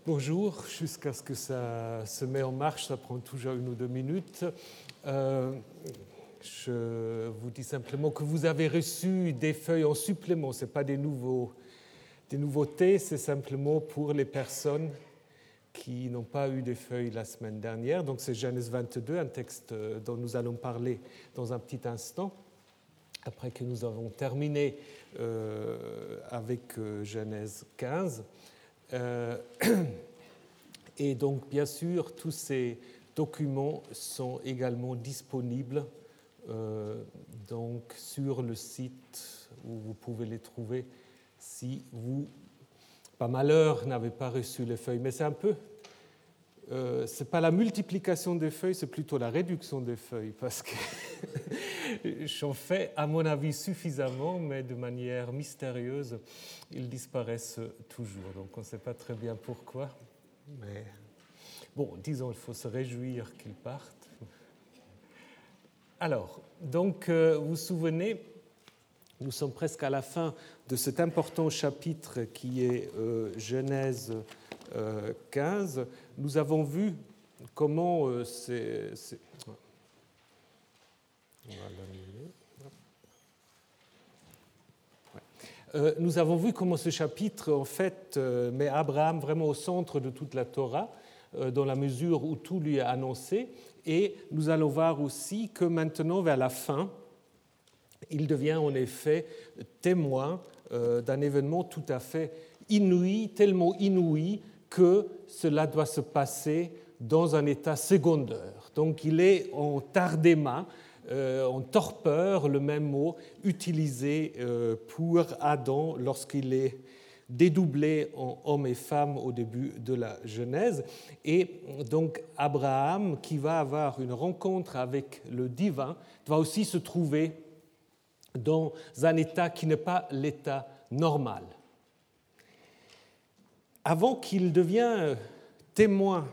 Bonjour, jusqu'à ce que ça se mette en marche, ça prend toujours 1 ou 2 minutes. Je vous dis simplement que vous avez reçu des feuilles en supplément, ce n'est pas des nouveautés, c'est simplement pour les personnes qui n'ont pas eu des feuilles la semaine dernière. Donc c'est Genèse 22, un texte dont nous allons parler dans un petit instant, après que nous avons terminé avec Genèse 15. Et donc, bien sûr, tous ces documents sont également disponibles donc sur le site où vous pouvez les trouver si vous, par malheur, n'avez pas reçu les feuilles. Mais c'est un peu, c'est pas la multiplication des feuilles, c'est plutôt la réduction des feuilles, parce que j'en fais, à mon avis, suffisamment, mais de manière mystérieuse, ils disparaissent toujours. Donc on ne sait pas très bien pourquoi. Mais bon, disons, il faut se réjouir qu'ils partent. Alors, donc, vous vous souvenez, nous sommes presque à la fin de cet important chapitre qui est Genèse 15. Nous avons vu comment on va l'annuler. Nous avons vu comment ce chapitre, en fait, met Abraham vraiment au centre de toute la Torah, dans la mesure où tout lui est annoncé. Et nous allons voir aussi que maintenant, vers la fin, il devient en effet témoin d'un événement tout à fait inouï, tellement inouï que cela doit se passer dans un état secondaire. Donc il est en tardéma, en torpeur, le même mot utilisé pour Adam lorsqu'il est dédoublé en homme et femme au début de la Genèse. Et donc Abraham, qui va avoir une rencontre avec le divin, va aussi se trouver dans un état qui n'est pas l'état normal. Avant qu'il devienne témoin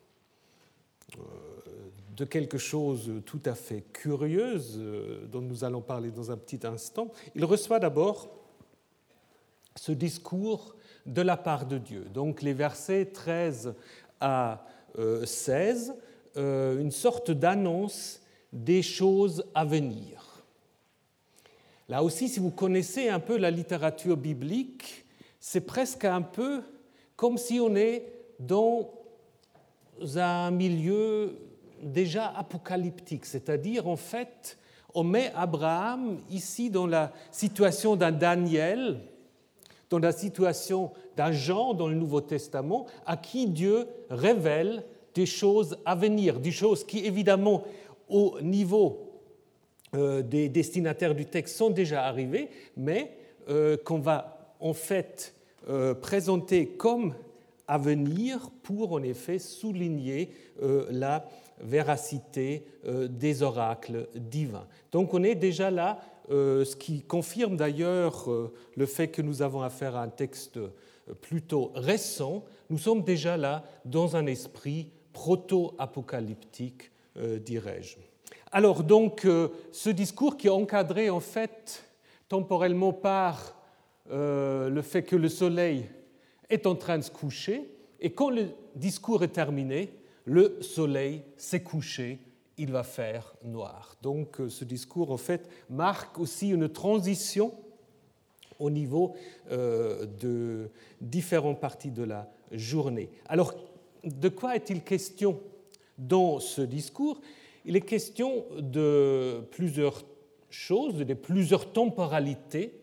de quelque chose de tout à fait curieuse, dont nous allons parler dans un petit instant, il reçoit d'abord ce discours de la part de Dieu. Donc les versets 13 à 16, une sorte d'annonce des choses à venir. Là aussi, si vous connaissez un peu la littérature biblique, c'est presque un peu comme si on est dans un milieu déjà apocalyptique, c'est-à-dire en fait, on met Abraham ici dans la situation d'un Daniel, dans la situation d'un Jean dans le Nouveau Testament, à qui Dieu révèle des choses à venir, des choses qui évidemment au niveau des destinataires du texte sont déjà arrivées, mais qu'on va en fait présenter comme à venir pour en effet souligner la véracité des oracles divins. Donc on est déjà là, ce qui confirme d'ailleurs le fait que nous avons affaire à un texte plutôt récent. Nous sommes déjà là dans un esprit proto-apocalyptique, dirais-je. Alors donc ce discours qui est encadré en fait temporellement par le fait que le soleil est en train de se coucher, et quand le discours est terminé, le soleil s'est couché, il va faire noir. Donc ce discours, en fait, marque aussi une transition au niveau de différentes parties de la journée. Alors, de quoi est-il question dans ce discours ? Il est question de plusieurs choses, de plusieurs temporalités.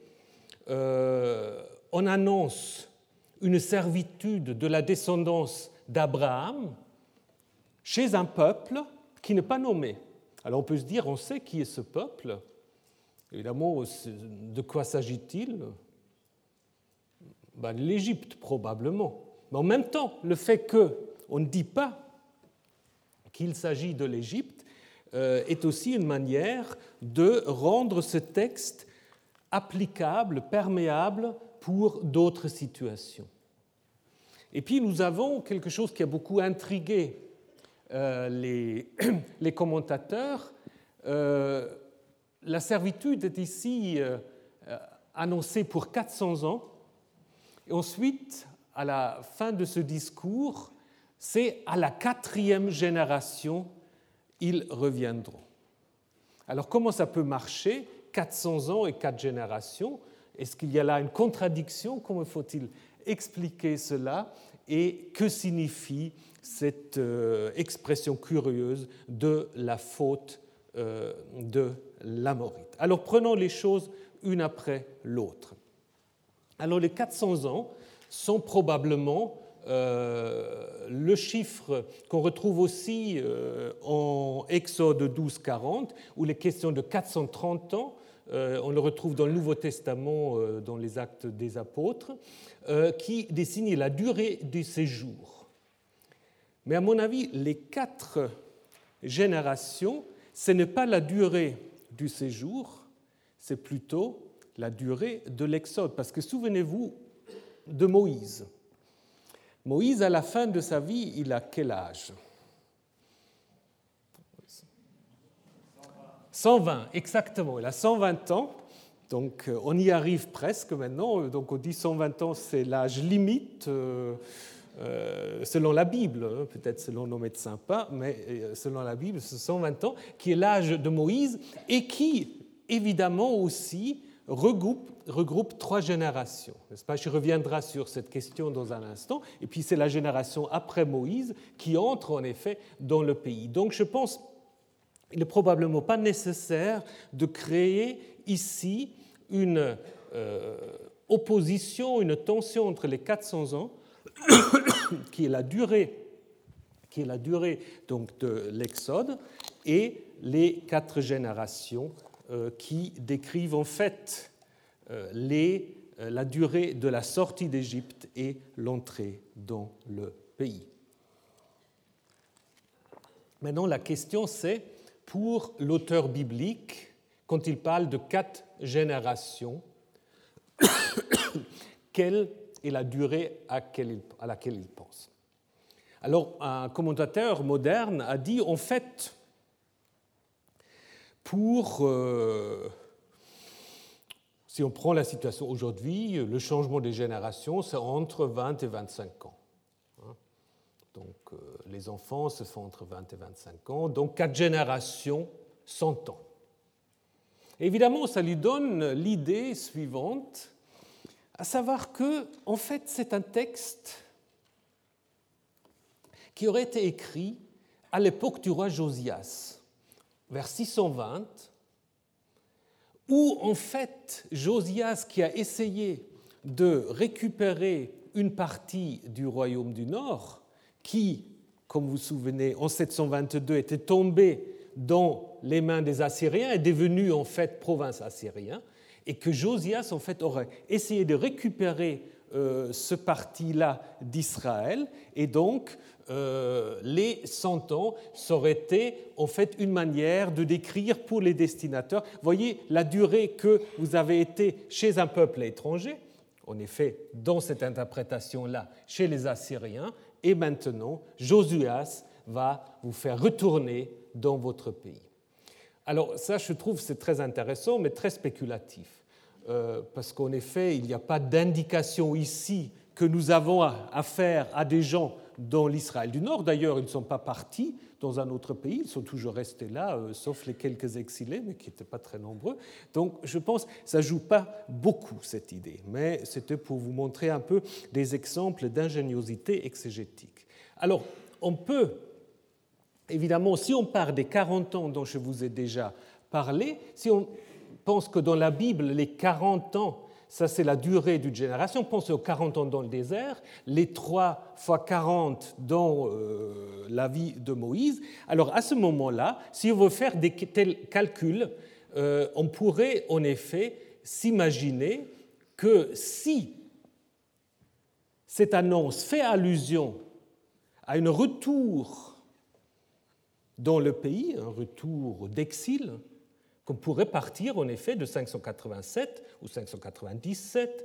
On annonce une servitude de la descendance d'Abraham chez un peuple qui n'est pas nommé. Alors on peut se dire, on sait qui est ce peuple. Évidemment, de quoi s'agit-il ? L'Égypte, probablement. Mais en même temps, le fait qu'on ne dit pas qu'il s'agit de l'Égypte est aussi une manière de rendre ce texte applicable, perméable pour d'autres situations. Et puis nous avons quelque chose qui a beaucoup intrigué les commentateurs. La servitude est ici annoncée pour 400 ans. Et ensuite, à la fin de ce discours, c'est à la 4e génération, ils reviendront. Alors comment ça peut marcher, 400 ans et 4 générations? Est-ce qu'il y a là une contradiction? Comment faut-il expliquer cela? Et que signifie cette expression curieuse de la faute de l'Amorite? Alors prenons les choses une après l'autre. Alors les 400 ans sont probablement le chiffre qu'on retrouve aussi en Exode 12-40, où les questions de 430 ans, on le retrouve dans le Nouveau Testament, dans les Actes des Apôtres, qui désigne la durée du séjour. Mais à mon avis, les 4 générations, ce n'est pas la durée du séjour, c'est plutôt la durée de l'Exode. Parce que souvenez-vous de Moïse. Moïse, à la fin de sa vie, il a quel âge? 120, exactement. Il a 120 ans, donc on y arrive presque maintenant. Donc on dit 120 ans, c'est l'âge limite, selon la Bible, peut-être selon nos médecins pas, mais selon la Bible, c'est 120 ans, qui est l'âge de Moïse et qui, évidemment aussi, regroupe 3 générations. N'est-ce pas? Je reviendrai sur cette question dans un instant. Et puis c'est la génération après Moïse qui entre en effet dans le pays. Donc je pense qu'il n'est probablement pas nécessaire de créer ici une opposition, une tension entre les 400 ans, qui est la durée donc, de l'Exode, et les 4 générations qui décrivent en fait la durée de la sortie d'Égypte et l'entrée dans le pays. Maintenant, la question c'est, pour l'auteur biblique, quand il parle de 4 générations, quelle est la durée à laquelle il pense? Alors, un commentateur moderne a dit, en fait, si on prend la situation aujourd'hui, le changement des générations, c'est entre 20 et 25 ans. Donc, les enfants se font entre 20 et 25 ans, donc 4 générations, 100 ans. Évidemment, ça lui donne l'idée suivante, à savoir que, en fait, c'est un texte qui aurait été écrit à l'époque du roi Josias, vers 620, où, en fait, Josias, qui a essayé de récupérer une partie du royaume du Nord, qui, comme vous vous souvenez, en 722 était tombé dans les mains des Assyriens, est devenu, en fait, province assyrienne, et que Josias, en fait, aurait essayé de récupérer ce parti-là d'Israël, et donc les 100 ans, ça aurait été en fait une manière de décrire pour les destinataires, voyez la durée que vous avez été chez un peuple étranger, en effet, dans cette interprétation-là, chez les Assyriens, et maintenant, Josias va vous faire retourner dans votre pays. Alors ça, je trouve, c'est très intéressant, mais très spéculatif. Parce qu'en effet, il n'y a pas d'indication ici que nous avons affaire à des gens dans l'Israël du Nord. D'ailleurs, ils ne sont pas partis dans un autre pays, ils sont toujours restés là, sauf les quelques exilés, mais qui n'étaient pas très nombreux. Donc, je pense que ça ne joue pas beaucoup, cette idée. Mais c'était pour vous montrer un peu des exemples d'ingéniosité exégétique. Alors, on peut, évidemment, si on part des 40 ans dont je vous ai déjà parlé, si on pense que dans la Bible, les 40 ans, ça c'est la durée d'une génération, pensez aux 40 ans dans le désert, les 3 fois 40 dans la vie de Moïse. Alors à ce moment-là, si on veut faire des tels calculs, on pourrait en effet s'imaginer que si cette annonce fait allusion à un retour dans le pays, un retour d'exil, qu'on pourrait partir en effet de 587 ou 597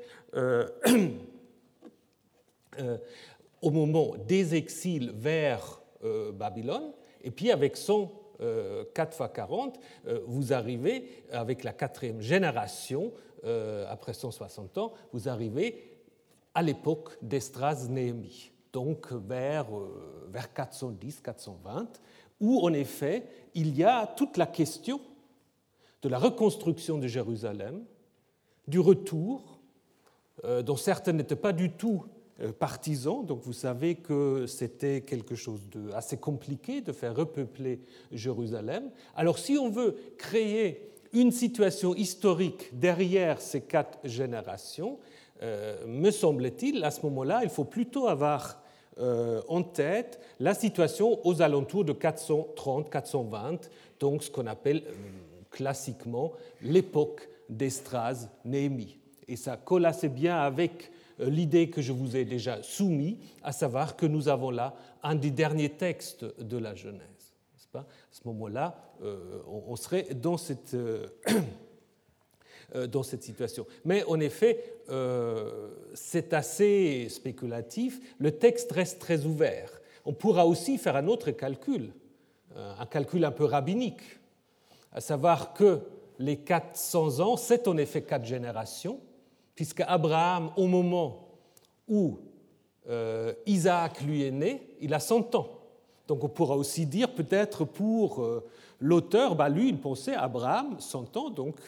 au moment des exils vers Babylone, et puis avec son 4 fois 40, vous arrivez avec la 4e génération, après 160 ans, vous arrivez à l'époque d'Esdras-Néhémie, donc vers 410-420, où en effet il y a toute la question de la reconstruction de Jérusalem, du retour, dont certains n'étaient pas du tout partisans, donc vous savez que c'était quelque chose d'assez compliqué de faire repeupler Jérusalem. Alors si on veut créer une situation historique derrière ces 4 générations, me semble-t-il, à ce moment-là, il faut plutôt avoir en tête la situation aux alentours de 430-420, donc ce qu'on appelle classiquement l'époque d'Esdras-Néhémie. Et ça colle assez bien avec l'idée que je vous ai déjà soumise, à savoir que nous avons là un des derniers textes de la Genèse. N'est-ce pas ? À ce moment-là, on serait dans cette situation. Mais en effet, c'est assez spéculatif. Le texte reste très ouvert. On pourra aussi faire un autre calcul, un calcul un peu rabbinique, à savoir que les 400 ans, c'est en effet 4 générations, puisque Abraham, au moment où Isaac lui est né, il a 100 ans. Donc on pourra aussi dire, peut-être pour l'auteur, lui, il pensait Abraham, 100 ans, donc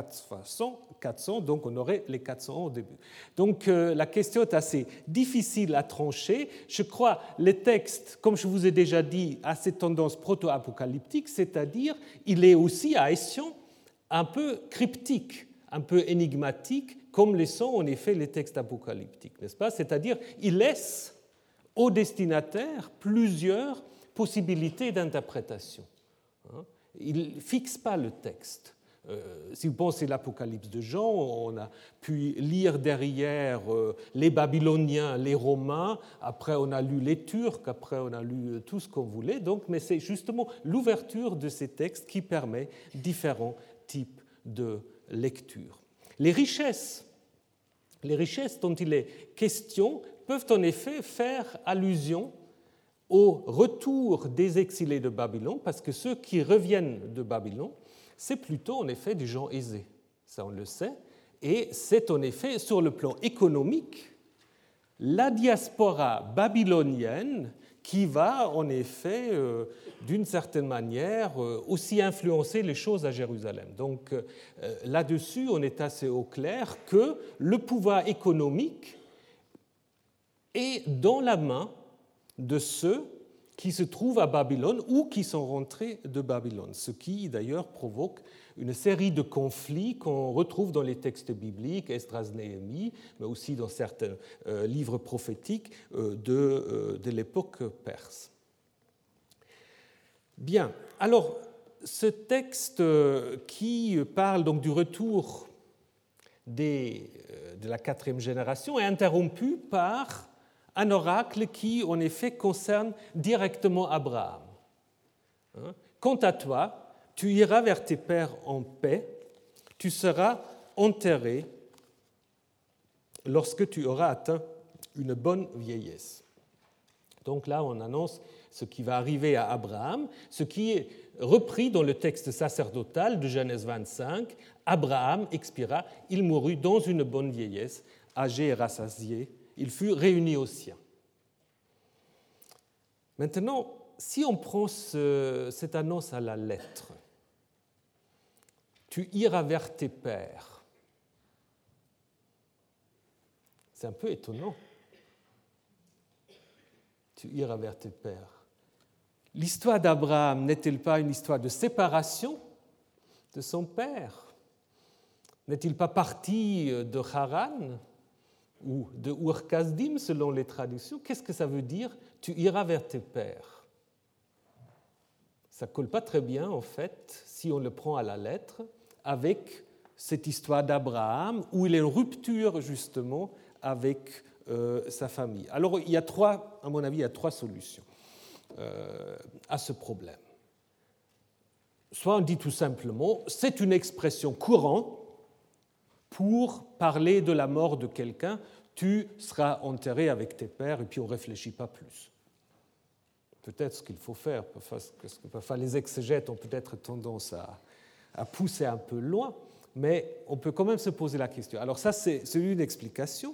400, donc on aurait les 400 ans au début. Donc la question est assez difficile à trancher. Je crois les textes, comme je vous ai déjà dit, a cette tendance proto-apocalyptique, c'est-à-dire il est aussi à Essian un peu cryptique, un peu énigmatique, comme le sont en effet les textes apocalyptiques, n'est-ce pas ? C'est-à-dire il laisse au destinataire plusieurs possibilités d'interprétation. Il ne fixe pas le texte. Si vous pensez à l'Apocalypse de Jean, on a pu lire derrière les Babyloniens, les Romains, après on a lu les Turcs, après on a lu tout ce qu'on voulait, mais c'est justement l'ouverture de ces textes qui permet différents types de lecture. Les richesses dont il est question peuvent en effet faire allusion au retour des exilés de Babylone, parce que ceux qui reviennent de Babylone, c'est plutôt en effet des gens aisés, ça on le sait, et c'est en effet sur le plan économique la diaspora babylonienne qui va en effet, d'une certaine manière, aussi influencer les choses à Jérusalem. Donc là-dessus, on est assez au clair que le pouvoir économique est dans la main de ceux qui se trouvent à Babylone ou qui sont rentrés de Babylone, ce qui d'ailleurs provoque une série de conflits qu'on retrouve dans les textes bibliques, Esdras-Néhémie, mais aussi dans certains livres prophétiques de l'époque perse. Bien, alors ce texte qui parle donc du retour de la 4e génération est interrompu par un oracle qui, en effet, concerne directement Abraham. Quant à toi, tu iras vers tes pères en paix, tu seras enterré lorsque tu auras atteint une bonne vieillesse. Donc là, on annonce ce qui va arriver à Abraham, ce qui est repris dans le texte sacerdotal de Genèse 25. Abraham expira, il mourut dans une bonne vieillesse, âgé et rassasié. Il fut réuni aux siens. Maintenant, si on prend cette annonce à la lettre, tu iras vers tes pères, c'est un peu étonnant. Tu iras vers tes pères. L'histoire d'Abraham n'est-elle pas une histoire de séparation de son père ? N'est-il pas parti de Haran ou de Ur-Kasdim, selon les traductions? Qu'est-ce que ça veut dire « tu iras vers tes pères » ? Ça ne colle pas très bien, en fait, si on le prend à la lettre, avec cette histoire d'Abraham, où il est en rupture, justement, avec sa famille. Alors, à mon avis, il y a 3 solutions à ce problème. Soit on dit tout simplement, c'est une expression courante pour parler de la mort de quelqu'un, tu seras enterré avec tes pères, et puis on ne réfléchit pas plus. Peut-être ce qu'il faut faire, parce que parfois les exégètes ont peut-être tendance à pousser un peu loin, mais on peut quand même se poser la question. Alors ça, c'est une explication.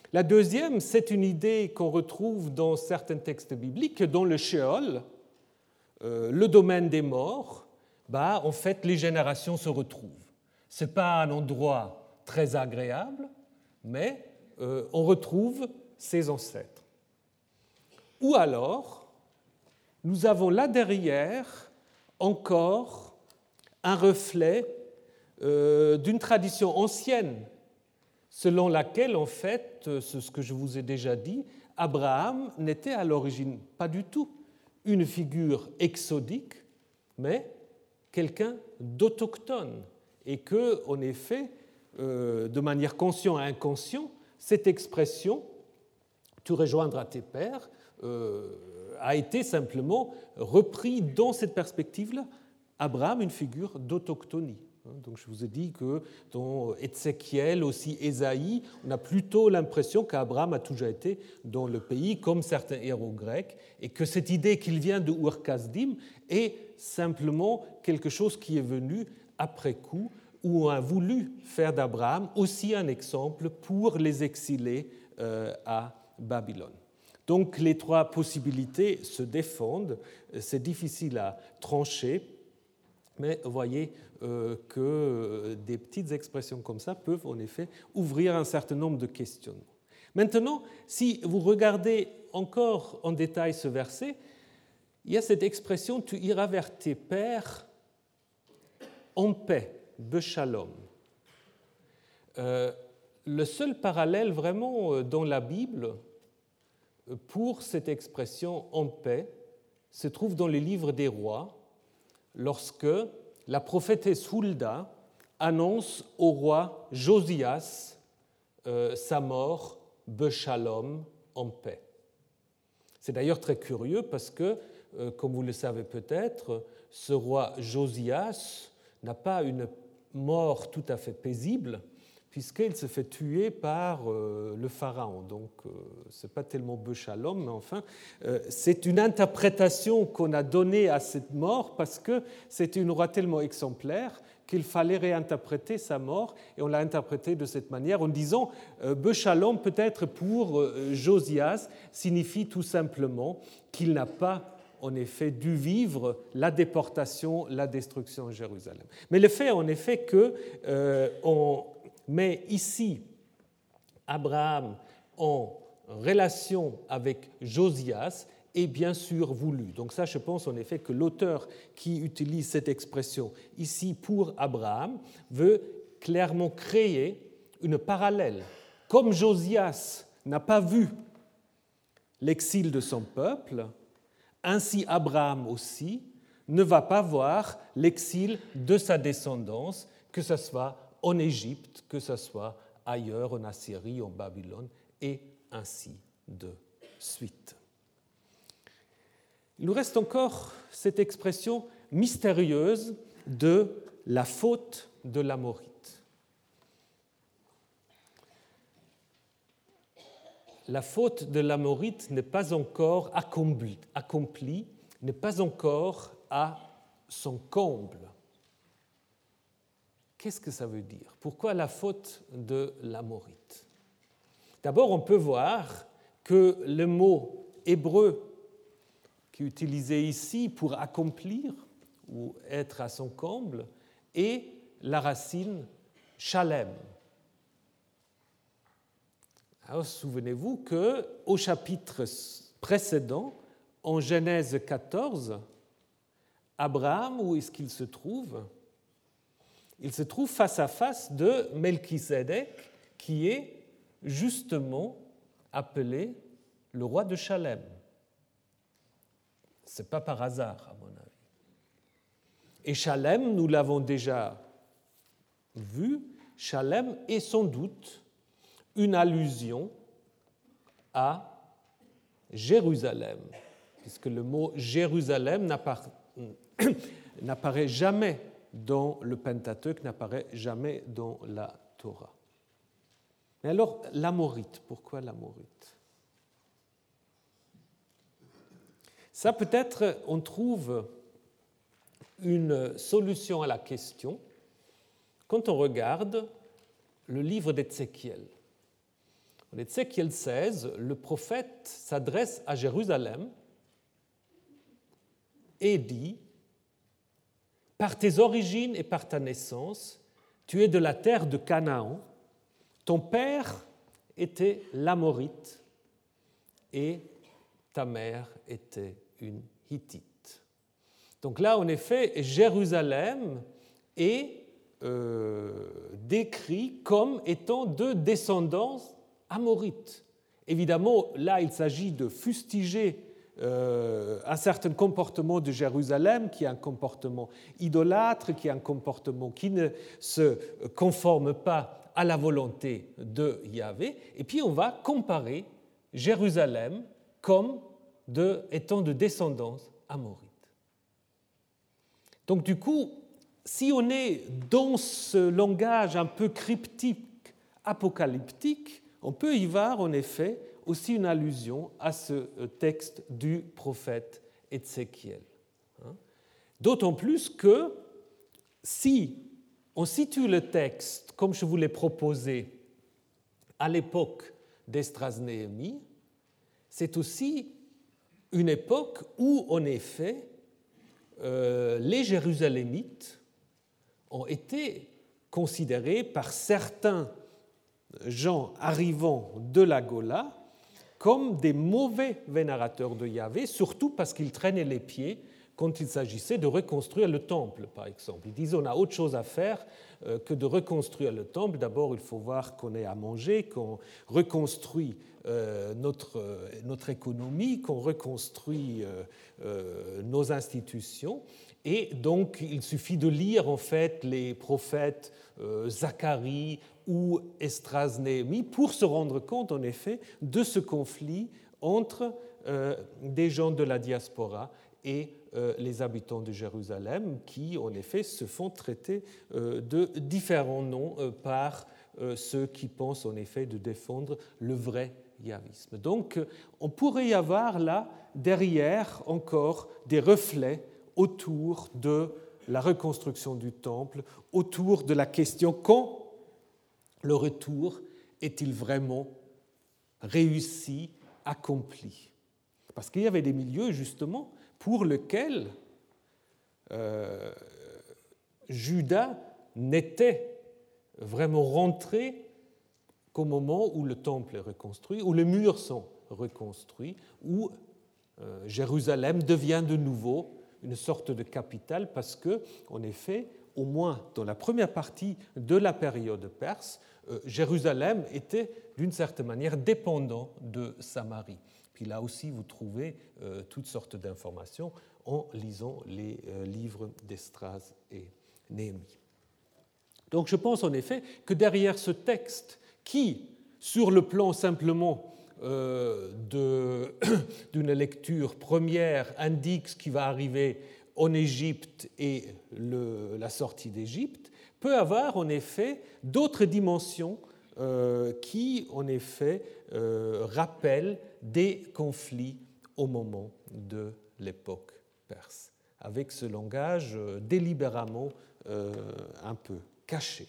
La deuxième, c'est une idée qu'on retrouve dans certains textes bibliques, dans le Sheol, le domaine des morts, en fait, les générations se retrouvent. Ce n'est pas un endroit très agréable, mais on retrouve ses ancêtres. Ou alors, nous avons là derrière encore un reflet d'une tradition ancienne, selon laquelle, en fait, c'est ce que je vous ai déjà dit, Abraham n'était à l'origine pas du tout une figure exodique, mais quelqu'un d'autochtone, et que, en effet, de manière consciente et inconsciente, cette expression « tu rejoindras tes pères » a été simplement repris dans cette perspective-là. Abraham, une figure d'autochtonie. Donc je vous ai dit que dans Ézéchiel, aussi Ésaïe, on a plutôt l'impression qu'Abraham a toujours été dans le pays, comme certains héros grecs, et que cette idée qu'il vient de Ur-Kasdim est simplement quelque chose qui est venu après coup, où on a voulu faire d'Abraham aussi un exemple pour les exilés à Babylone. Donc les trois possibilités se défendent, c'est difficile à trancher, mais vous voyez que des petites expressions comme ça peuvent en effet ouvrir un certain nombre de questionnements. Maintenant, si vous regardez encore en détail ce verset, il y a cette expression « tu iras vers tes pères en paix ». Beshalom. Le seul parallèle vraiment dans la Bible pour cette expression en paix se trouve dans les livres des rois, lorsque la prophétesse Hulda annonce au roi Josias sa mort, Beshalom, en paix. C'est d'ailleurs très curieux parce que, comme vous le savez peut-être, ce roi Josias n'a pas une mort tout à fait paisible, puisqu'il se fait tuer par le pharaon. Donc, ce n'est pas tellement Beshalom, mais enfin, c'est une interprétation qu'on a donnée à cette mort parce que c'était une roi tellement exemplaire qu'il fallait réinterpréter sa mort, et on l'a interprétée de cette manière en disant Beshalom, peut-être pour Josias, signifie tout simplement qu'il n'a pas en effet dû vivre la déportation, la destruction de Jérusalem. Mais le fait en effet qu'on met ici Abraham en relation avec Josias est bien sûr voulu. Donc ça, je pense en effet que l'auteur qui utilise cette expression ici pour Abraham veut clairement créer une parallèle. Comme Josias n'a pas vu l'exil de son peuple, ainsi Abraham aussi ne va pas voir l'exil de sa descendance, que ce soit en Égypte, que ce soit ailleurs, en Assyrie, en Babylone, et ainsi de suite. Il nous reste encore cette expression mystérieuse de la faute de l'Amorite. La faute de l'Amorite n'est pas encore accomplie, n'est pas encore à son comble. Qu'est-ce que ça veut dire? Pourquoi la faute de l'Amorite? D'abord, on peut voir que le mot hébreu qui est utilisé ici pour accomplir ou être à son comble est la racine shalem. Alors, souvenez-vous qu'au chapitre précédent, en Genèse 14, Abraham, où est-ce qu'il se trouve? Il se trouve face à face de Melchisédek, qui est justement appelé le roi de Chalem. Ce n'est pas par hasard, à mon avis. Et Chalem, nous l'avons déjà vu, Chalem est sans doute une allusion à Jérusalem, puisque le mot Jérusalem n'apparaît jamais dans le Pentateuque, n'apparaît jamais dans la Torah. Mais alors, l'Amorite, pourquoi l'Amorite? Ça, peut-être, on trouve une solution à la question quand on regarde le livre d'Ézéchiel. En Ézéchiel 16, le prophète s'adresse à Jérusalem et dit « Par tes origines et par ta naissance, tu es de la terre de Canaan, ton père était l'Amorite et ta mère était une Hittite. » Donc là, en effet, Jérusalem est décrit comme étant de descendance amorite. Évidemment, là, il s'agit de fustiger un certain comportement de Jérusalem, qui est un comportement idolâtre, qui est un comportement qui ne se conforme pas à la volonté de Yahvé. Et puis, on va comparer Jérusalem comme étant de descendance amorite. Donc, du coup, si on est dans ce langage un peu cryptique, apocalyptique, on peut y voir en effet aussi une allusion à ce texte du prophète Ézéchiel. D'autant plus que si on situe le texte, comme je vous l'ai proposé, à l'époque d'Esdras-Néhémie, c'est aussi une époque où, en effet, les Jérusalémites ont été considérés par certains gens arrivant de la Gola comme des mauvais vénérateurs de Yahvé, surtout parce qu'ils traînaient les pieds quand il s'agissait de reconstruire le temple, par exemple. Ils disent on a autre chose à faire que de reconstruire le temple. D'abord, il faut voir qu'on ait à manger, qu'on reconstruit notre économie, qu'on reconstruit nos institutions. Et donc, il suffit de lire en fait les prophètes Zacharie ou Esdras-Néhémie pour se rendre compte, en effet, de ce conflit entre des gens de la diaspora et les habitants de Jérusalem, qui, en effet, se font traiter de différents noms par ceux qui pensent, en effet, de défendre le vrai yahvisme. Donc, on pourrait y avoir là, derrière, encore des reflets autour de la reconstruction du temple, autour de la question quand le retour est-il vraiment réussi, accompli. Parce qu'il y avait des milieux, justement, pour lesquels Juda n'était vraiment rentré qu'au moment où le temple est reconstruit, où les murs sont reconstruits, où Jérusalem devient de nouveau une sorte de capitale, parce que, en effet, au moins dans la première partie de la période perse, Jérusalem était d'une certaine manière dépendant de Samarie. Puis là aussi, vous trouvez toutes sortes d'informations en lisant les livres d'Esdras et Néhémie. Donc je pense en effet que derrière ce texte, qui, sur le plan simplement d'une lecture première, indique ce qui va arriver en Égypte et la sortie d'Égypte, peut avoir en effet d'autres dimensions qui, en effet, rappellent des conflits au moment de l'époque perse, avec ce langage délibérément un peu caché.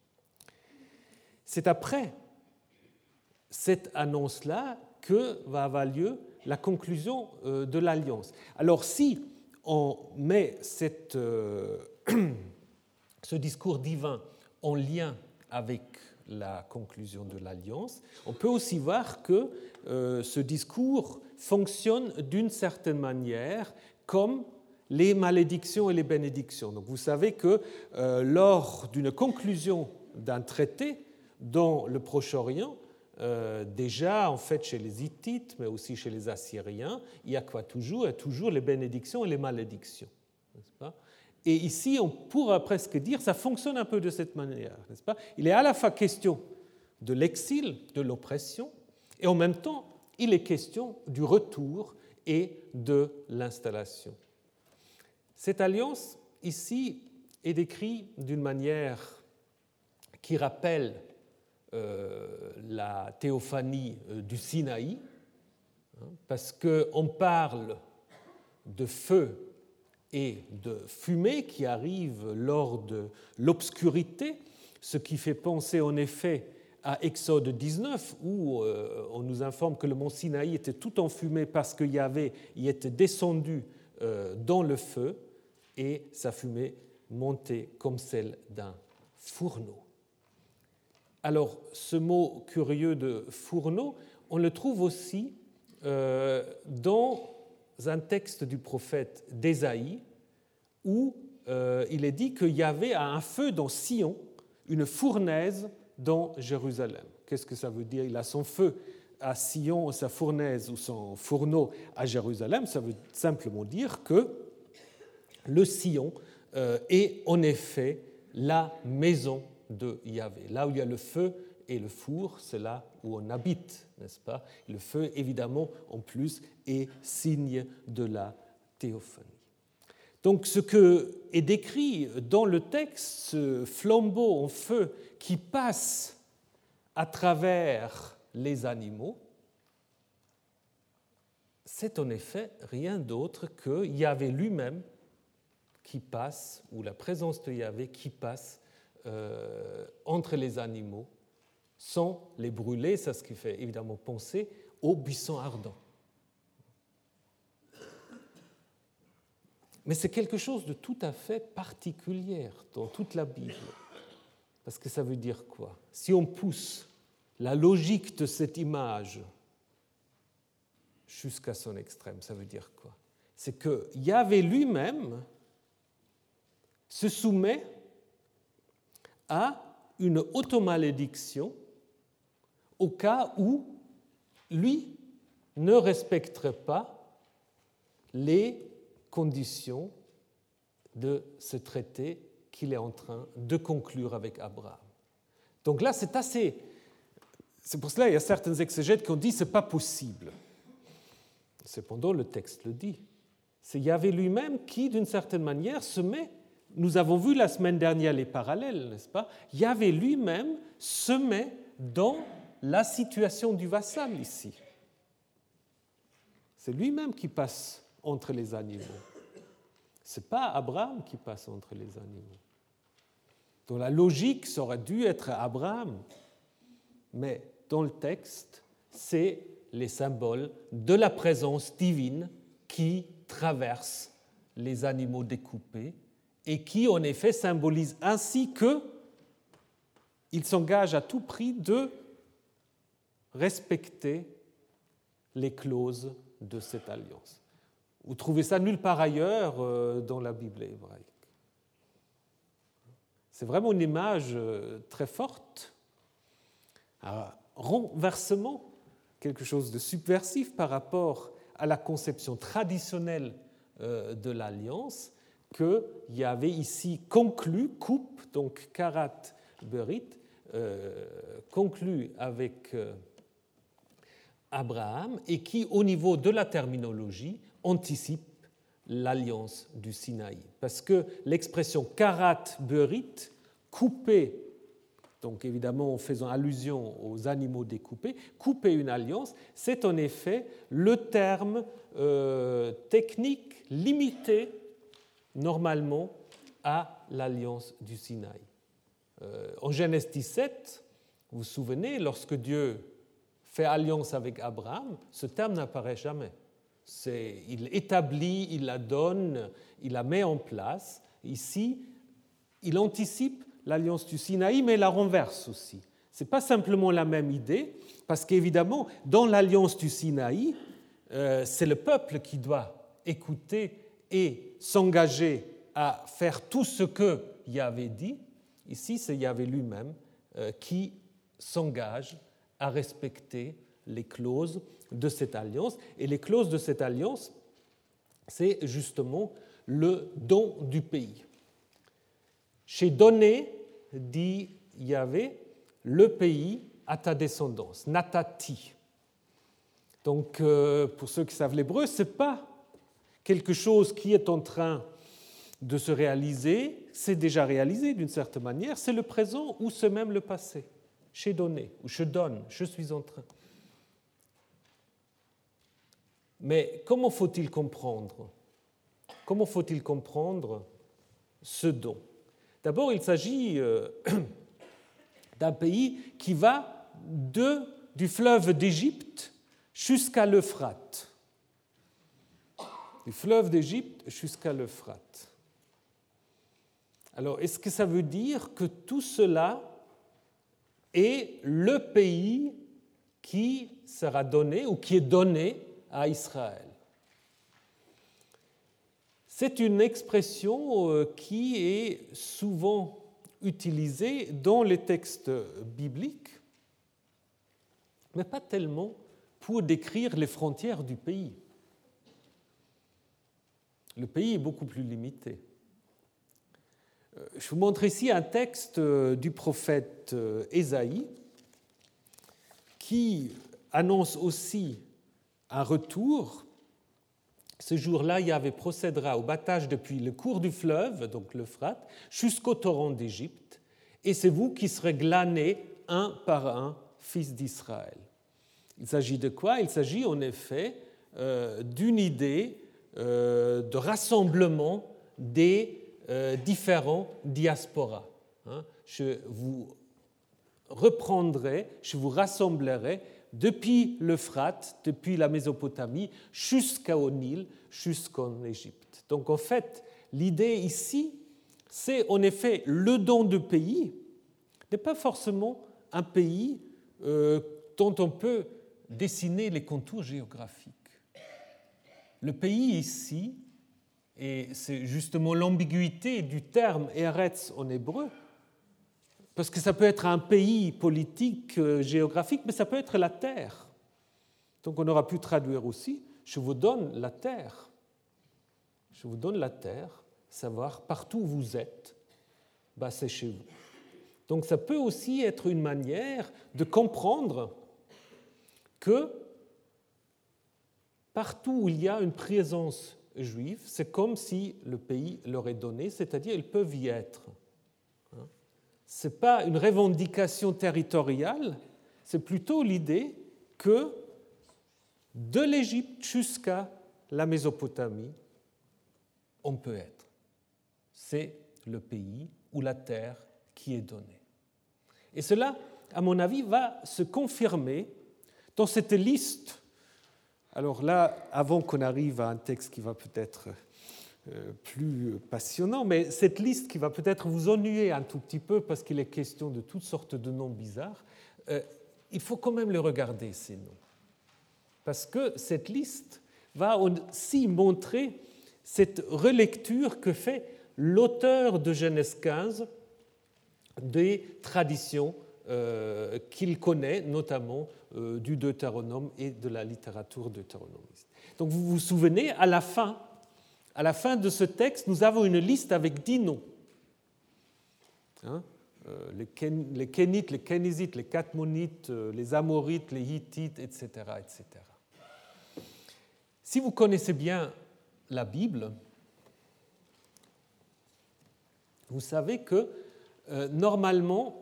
C'est après cette annonce-là que va avoir lieu la conclusion de l'alliance. Alors si on met ce discours divin en lien avec la conclusion de l'alliance, on peut aussi voir que ce discours fonctionne d'une certaine manière comme les malédictions et les bénédictions. Donc vous savez que lors d'une conclusion d'un traité dans le Proche-Orient, déjà en fait chez les Hittites, mais aussi chez les Assyriens, il y a quoi toujours les bénédictions et les malédictions, n'est-ce pas? Et ici, on pourra presque dire, ça fonctionne un peu de cette manière, n'est-ce pas? Il est à la fois question de l'exil, de l'oppression, et en même temps, il est question du retour et de l'installation. Cette alliance, ici, est décrite d'une manière qui rappelle la théophanie du Sinaï, parce qu'on parle de feu et de fumée qui arrivent lors de l'obscurité, ce qui fait penser en effet à Exode 19, où on nous informe que le mont Sinaï était tout enfumé parce que Yahvé y était descendu dans le feu, et sa fumée montait comme celle d'un fourneau. Alors, ce mot curieux de fourneau, on le trouve aussi dans un texte du prophète d'Ésaïe, où il est dit que Yahvé a un feu dans Sion, une fournaise dans Jérusalem. Qu'est-ce que ça veut dire? Il a son feu à Sion, sa fournaise ou son fourneau à Jérusalem. Ça veut simplement dire que le Sion est en effet la maison de Yahvé. Là où il y a le feu et le four, c'est là où on habite, n'est-ce pas? Le feu, évidemment, en plus, est signe de la théophanie. Donc, ce que est décrit dans le texte, ce flambeau en feu qui passe à travers les animaux, c'est en effet rien d'autre que Yahvé lui-même qui passe, ou la présence de Yahvé qui passe entre les animaux sans les brûler. C'est ce qui fait évidemment penser aux buissons ardents. Mais c'est quelque chose de tout à fait particulier dans toute la Bible. Parce que ça veut dire quoi? Si on pousse la logique de cette image jusqu'à son extrême, ça veut dire quoi? C'est que Yahvé lui-même se soumet à une automalédiction au cas où lui ne respecterait pas les conditions de ce traité qu'il est en train de conclure avec Abraham. Donc là, c'est pour cela qu'il y a certains exégètes qui ont dit que ce n'est pas possible. Cependant, le texte le dit. C'est Yahvé lui-même qui, d'une certaine manière, se met. Nous avons vu la semaine dernière les parallèles, n'est-ce pas? Yahvé lui-même se met dans la situation du vassal ici. C'est lui-même qui passe entre les animaux. Ce n'est pas Abraham qui passe entre les animaux. Donc la logique, ça aurait dû être Abraham, mais dans le texte, c'est les symboles de la présence divine qui traversent les animaux découpés et qui, en effet, symbolisent ainsi qu'il s'engage à tout prix de respecter les clauses de cette alliance. Vous trouvez ça nulle part ailleurs dans la Bible hébraïque. C'est vraiment une image très forte, un renversement, quelque chose de subversif par rapport à la conception traditionnelle de l'alliance que Yahvé ici conclut, coupe, donc karat berit, conclut avec Abraham et qui, au niveau de la terminologie, anticipe l'alliance du Sinaï. Parce que l'expression karat berit, couper, donc évidemment en faisant allusion aux animaux découpés, couper une alliance, c'est en effet le terme technique limité normalement à l'alliance du Sinaï. En Genèse 17, vous vous souvenez, lorsque Dieu fait alliance avec Abraham, ce terme n'apparaît jamais. Il établit, il la donne, il la met en place. Ici, il anticipe l'alliance du Sinaï, mais la renverse aussi. Ce n'est pas simplement la même idée, parce qu'évidemment, dans l'alliance du Sinaï, c'est le peuple qui doit écouter et s'engager à faire tout ce que Yahvé dit. Ici, c'est Yahvé lui-même qui s'engage à respecter les clauses de cette alliance. Et les clauses de cette alliance, c'est justement le don du pays. J'ai donné, dit Yahvé, le pays à ta descendance, natati. Donc, pour ceux qui savent l'hébreu, ce n'est pas quelque chose qui est en train de se réaliser, c'est déjà réalisé d'une certaine manière, c'est le présent ou c'est même le passé. J'ai donné, ou je donne, je suis en train. Mais comment faut-il comprendre? Comment faut-il comprendre ce don? D'abord, il s'agit d'un pays qui va du fleuve d'Égypte jusqu'à l'Euphrate. Du fleuve d'Égypte jusqu'à l'Euphrate. Alors, est-ce que ça veut dire que tout cela est le pays qui sera donné ou qui est donné à Israël? C'est une expression qui est souvent utilisée dans les textes bibliques, mais pas tellement pour décrire les frontières du pays. Le pays est beaucoup plus limité. Je vous montre ici un texte du prophète Ésaïe qui annonce aussi un retour. Ce jour-là, Yahvé procédera au battage depuis le cours du fleuve, donc l'Euphrate, jusqu'au torrent d'Égypte, et c'est vous qui serez glanés un par un, fils d'Israël. Il s'agit de quoi? Il s'agit en effet d'une idée de rassemblement des différents diasporas. Je vous reprendrai, je vous rassemblerai depuis l'Euphrate, depuis la Mésopotamie, jusqu'au Nil, jusqu'en Égypte. Donc en fait, l'idée ici, c'est en effet le don de pays, n'est pas forcément un pays dont on peut dessiner les contours géographiques. Le pays ici, et c'est justement l'ambiguïté du terme Eretz en hébreu, parce que ça peut être un pays politique, géographique, mais ça peut être la terre. Donc on aura pu traduire aussi, je vous donne la terre. Je vous donne la terre, savoir partout où vous êtes, bah c'est chez vous. Donc ça peut aussi être une manière de comprendre que partout où il y a une présence juive, c'est comme si le pays leur est donné, c'est-à-dire ils peuvent y être. Ce n'est pas une revendication territoriale, c'est plutôt l'idée que de l'Égypte jusqu'à la Mésopotamie, on peut être. C'est le pays ou la terre qui est donnée. Et cela, à mon avis, va se confirmer dans cette liste. Alors là, avant qu'on arrive à un texte qui va peut-être plus passionnant, mais cette liste qui va peut-être vous ennuyer un tout petit peu parce qu'il est question de toutes sortes de noms bizarres, il faut quand même les regarder, ces noms. Parce que cette liste va aussi montrer cette relecture que fait l'auteur de Genèse 15 des traditions qu'il connaît, notamment du Deutéronome et de la littérature deutéronomiste. Donc vous vous souvenez, à la fin de ce texte, nous avons une liste avec 10 noms. Les Kénites, les Kénizites, les Cadmonites, les Amorites, les Hittites, etc., etc. Si vous connaissez bien la Bible, vous savez que normalement,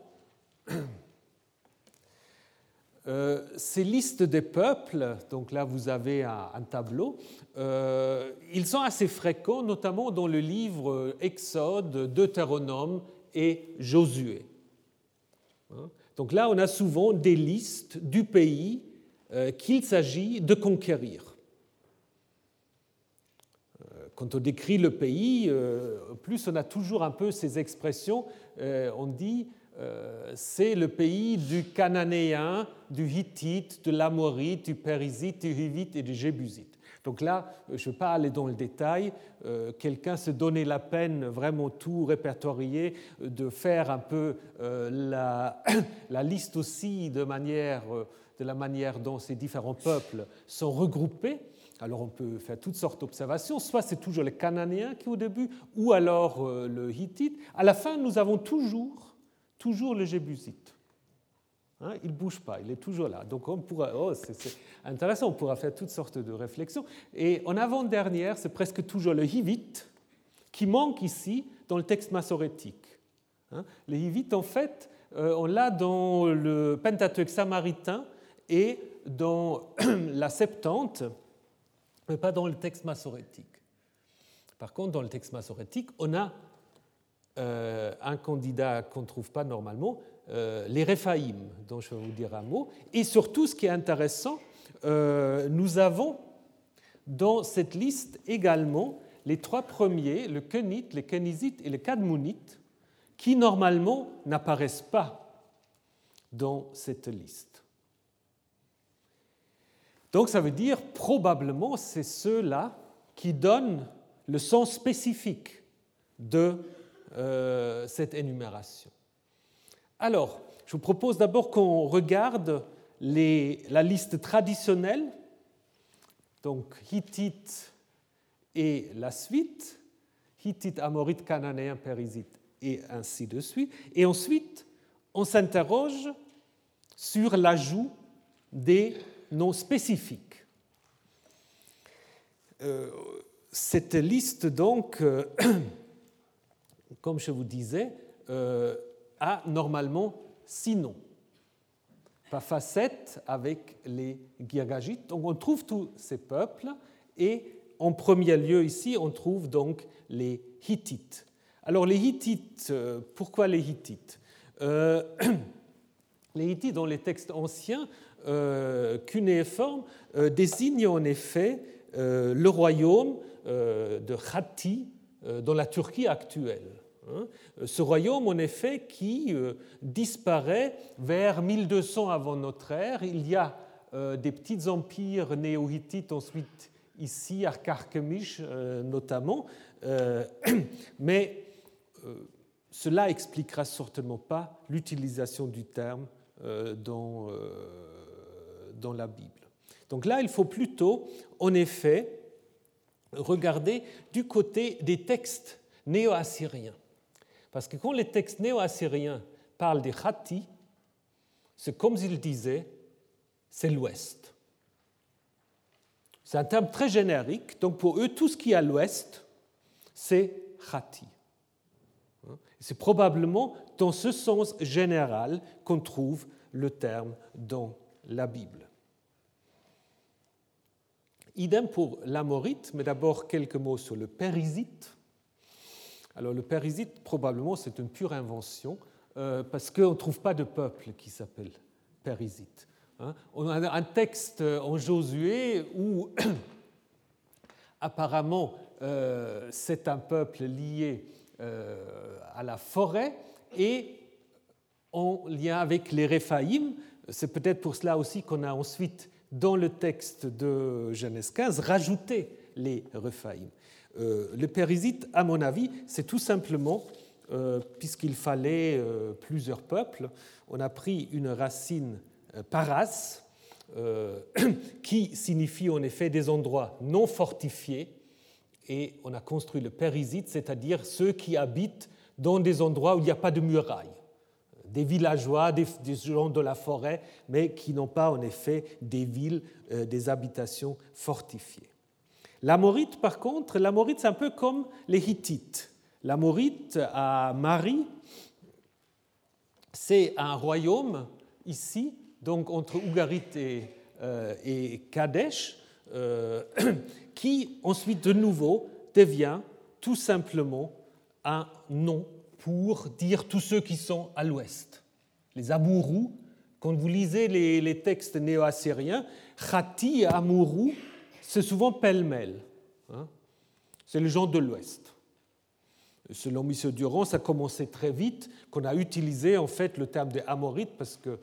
ces listes des peuples, donc là vous avez un tableau, ils sont assez fréquents, notamment dans le livre Exode, Deutéronome et Josué. Donc là on a souvent des listes du pays qu'il s'agit de conquérir. Quand on décrit le pays, plus on a toujours un peu ces expressions, on dit c'est le pays du Cananéen, du Hittite, de l'Amorite, du Périzite, du Hivite et du Jébusite. Donc là, je ne vais pas aller dans le détail, quelqu'un se donnait la peine, vraiment tout répertorier, de faire un peu la liste aussi de la manière dont ces différents peuples sont regroupés. Alors on peut faire toutes sortes d'observations, soit c'est toujours les Cananéens qui au début, ou alors le Hittite. À la fin, nous avons toujours le Jébusite. Il ne bouge pas, il est toujours là. Donc on pourra, c'est intéressant, on pourra faire toutes sortes de réflexions. Et en avant-dernière, c'est presque toujours le Hivite qui manque ici dans le texte massorétique. Le Hivite, en fait, on l'a dans le Pentateuque samaritain et dans la Septante, mais pas dans le texte massorétique. Par contre, dans le texte massorétique, on a un candidat qu'on ne trouve pas normalement, les Réphaïm, dont je vais vous dire un mot. Et surtout, ce qui est intéressant, nous avons dans cette liste également les trois premiers, le Kenite, les Kénizites et les Kadmonites, qui normalement n'apparaissent pas dans cette liste. Donc ça veut dire probablement c'est ceux-là qui donnent le sens spécifique de cette énumération. Alors, je vous propose d'abord qu'on regarde la liste traditionnelle, donc Hittite et la suite, Hittite, Amorite, Cananéen, Périzite, et ainsi de suite. Et ensuite, on s'interroge sur l'ajout des noms spécifiques. Cette liste, donc, comme je vous disais, a normalement 6 noms. Pafa 7 avec les Girgashites. Donc on trouve tous ces peuples et en premier lieu ici, on trouve donc les Hittites. Alors les Hittites, pourquoi les Hittites ? Les Hittites dans les textes anciens, cunéiformes, désignent en effet le royaume de Hatti dans la Turquie actuelle. Ce royaume, en effet, qui disparaît vers 1200 avant notre ère. Il y a des petits empires néo-hittites ensuite ici, à Carchemish notamment, mais cela expliquera certainement pas l'utilisation du terme dans la Bible. Donc là, il faut plutôt, en effet, regarder du côté des textes néo-assyriens. Parce que quand les textes néo-assyriens parlent des Hatti, c'est comme s'ils disaient, c'est l'Ouest. C'est un terme très générique, donc pour eux, tout ce qui est à l'Ouest, c'est Hatti. C'est probablement dans ce sens général qu'on trouve le terme dans la Bible. Idem pour l'amorite, mais d'abord quelques mots sur le périzite. Alors le périzite, probablement, c'est une pure invention, parce qu'on ne trouve pas de peuple qui s'appelle périzite. On a un texte en Josué où apparemment c'est un peuple lié à la forêt et en lien avec les Réphaïm. C'est peut-être pour cela aussi qu'on a ensuite, dans le texte de Genèse 15, rajouté les Réphaïm. Le périzite, à mon avis, c'est tout simplement, puisqu'il fallait plusieurs peuples, on a pris une racine paras, qui signifie en effet des endroits non fortifiés, et on a construit le périzite, c'est-à-dire ceux qui habitent dans des endroits où il n'y a pas de murailles, des villageois, des gens de la forêt, mais qui n'ont pas en effet des villes, des habitations fortifiées. L'amorite, par contre, l'amorite, c'est un peu comme les Hittites. L'amorite à Mari, c'est un royaume ici, donc entre Ougarit et Kadesh, qui ensuite de nouveau devient tout simplement un nom pour dire tous ceux qui sont à l'ouest. Les Amourous, quand vous lisez les textes néo-assyriens, Hatti et Amourou, c'est souvent pêle-mêle. C'est les gens de l'ouest. Selon M. Durand, ça a commencé très vite, qu'on a utilisé en fait le terme des Amorites, parce que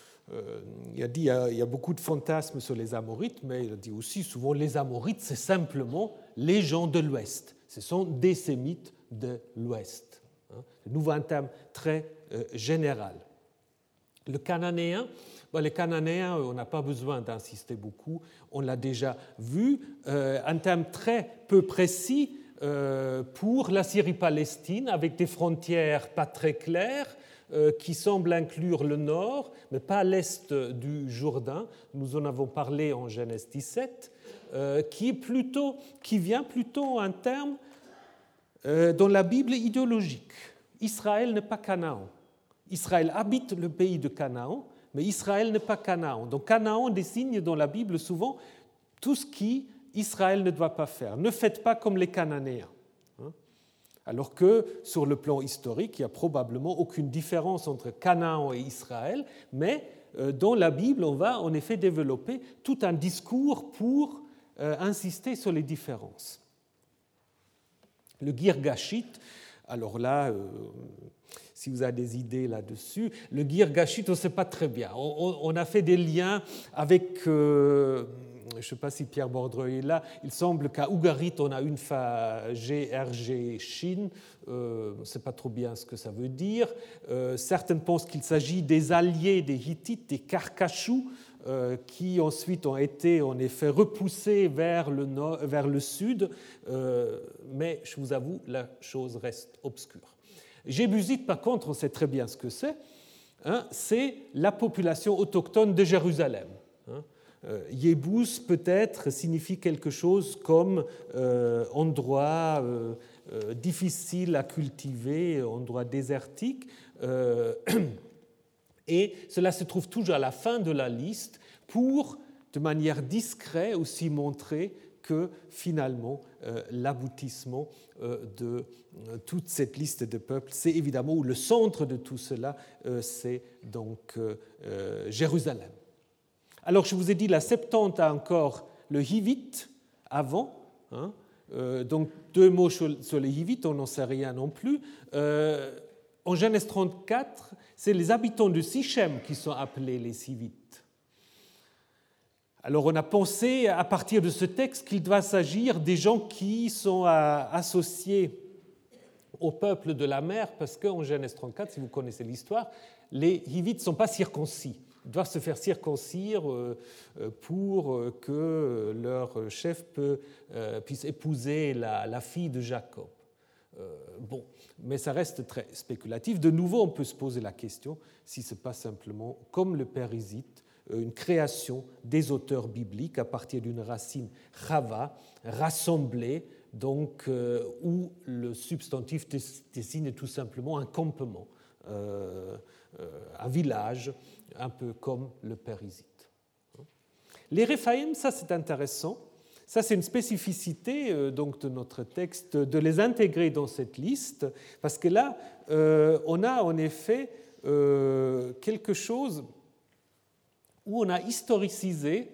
il y a beaucoup de fantasmes sur les Amorites, mais il a dit aussi souvent les Amorites, c'est simplement les gens de l'Ouest. Ce sont des Sémites de l'Ouest. De nouveau un terme très général. Le cananéen, les Cananéens, on n'a pas besoin d'insister beaucoup, on l'a déjà vu, un terme très peu précis pour la Syrie-Palestine, avec des frontières pas très claires, qui semble inclure le nord, mais pas l'est du Jourdain. Nous en avons parlé en Genèse 17, qui vient plutôt un terme dans la Bible idéologique. Israël n'est pas Canaan. Israël habite le pays de Canaan, mais Israël n'est pas Canaan. Donc Canaan désigne dans la Bible souvent tout ce qu'Israël ne doit pas faire. Ne faites pas comme les Cananéens. Alors que sur le plan historique, il n'y a probablement aucune différence entre Canaan et Israël, mais dans la Bible, on va en effet développer tout un discours pour insister sur les différences. Le Girgashite, alors là, si vous avez des idées là-dessus, le Girgashite, on ne sait pas très bien. On a fait des liens avec, je ne sais pas si Pierre Bordreuil est là, il semble qu'à Ugarit, on a une fa GRG Shin, on ne sait pas trop bien ce que ça veut dire. Certains pensent qu'il s'agit des alliés des Hittites, des Karkachous, qui ensuite ont été en effet repoussés vers le sud, mais je vous avoue, la chose reste obscure. Jébusite, par contre, on sait très bien ce que c'est. C'est la population autochtone de Jérusalem. Yébus, peut-être, signifie quelque chose comme endroit difficile à cultiver, endroit désertique. Et cela se trouve toujours à la fin de la liste pour, de manière discrète, aussi montrer que finalement l'aboutissement de toute cette liste de peuples, c'est évidemment, ou le centre de tout cela, c'est donc Jérusalem. Alors je vous ai dit, la Septante a encore le Hivite avant, donc 2 mots sur les Hivites, on n'en sait rien non plus. En Genèse 34, c'est les habitants de Sichem qui sont appelés les Hivites. Alors on a pensé à partir de ce texte qu'il doit s'agir des gens qui sont associés au peuple de la mer, parce qu'en Genèse 34, si vous connaissez l'histoire, les Hivites ne sont pas circoncis. Ils doivent se faire circoncire pour que leur chef puisse épouser la fille de Jacob. Bon, mais ça reste très spéculatif. De nouveau, on peut se poser la question si ce n'est pas simplement, comme le Périsite, une création des auteurs bibliques à partir d'une racine chava, rassemblée, donc, où le substantif désigne tout simplement un campement, un village, un peu comme le Périsite. Les Réphaïm, ça c'est intéressant. Ça, c'est une spécificité donc, de notre texte, de les intégrer dans cette liste, parce que là, on a en effet quelque chose où on a historicisé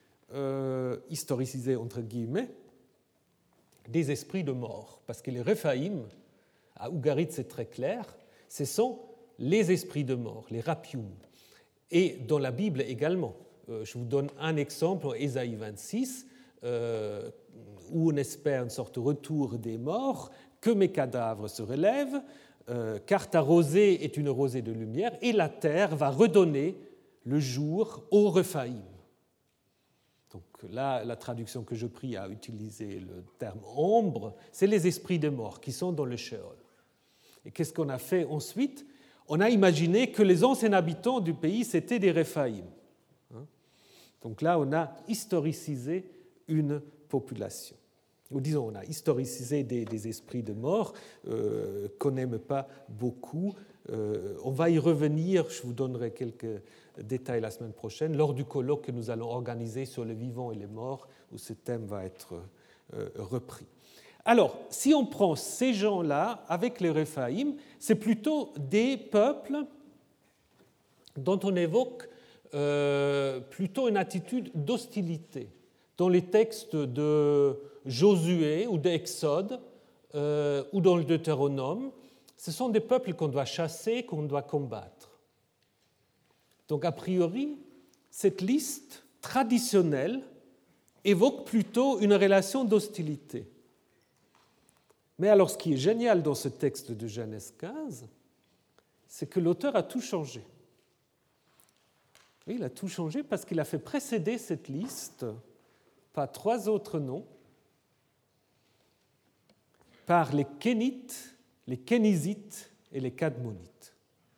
entre guillemets, des esprits de mort. Parce que les Réphaïm, à Ugarit c'est très clair, ce sont les esprits de mort, les rapium. Et dans la Bible également. Je vous donne un exemple en Ésaïe 26, où on espère une sorte de retour des morts, que mes cadavres se relèvent, car ta rosée est une rosée de lumière, et la terre va redonner le jour aux Réphaïm. Donc là, la traduction que je prie a utilisé le terme ombre, c'est les esprits de mort qui sont dans le Sheol. Et qu'est-ce qu'on a fait ensuite? On a imaginé que les anciens habitants du pays, c'était des Réphaïm. Donc là, on a historicisé une population. Ou disons, on a historicisé des esprits de mort qu'on n'aime pas beaucoup. On va y revenir, je vous donnerai quelques détails la semaine prochaine, lors du colloque que nous allons organiser sur les vivants et les morts, où ce thème va être repris. Alors, si on prend ces gens-là avec les Réphaïm, c'est plutôt des peuples dont on évoque plutôt une attitude d'hostilité. Dans les textes de Josué ou d'Exode ou dans le Deutéronome, ce sont des peuples qu'on doit chasser, qu'on doit combattre. Donc, a priori, cette liste traditionnelle évoque plutôt une relation d'hostilité. Mais alors, ce qui est génial dans ce texte de Genèse 15, c'est que l'auteur a tout changé. Oui, il a tout changé parce qu'il a fait précéder cette liste par 3 autres noms, par les Kénites, les Kénizites et les Cadmonites,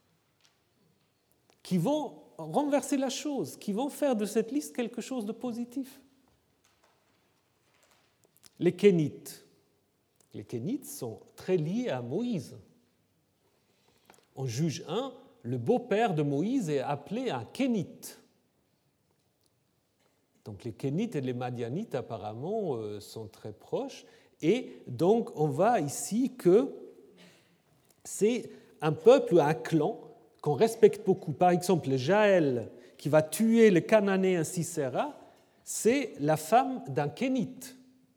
qui vont renverser la chose, qui vont faire de cette liste quelque chose de positif. Les Kénites sont très liés à Moïse. En Juge 1, le beau-père de Moïse est appelé un Kénite. Donc les Kénites et les Madianites apparemment sont très proches. Et donc on voit ici que c'est un peuple ou un clan qu'on respecte beaucoup. Par exemple, Jaël, qui va tuer le Cananéen Sisera, c'est la femme d'un Kénite.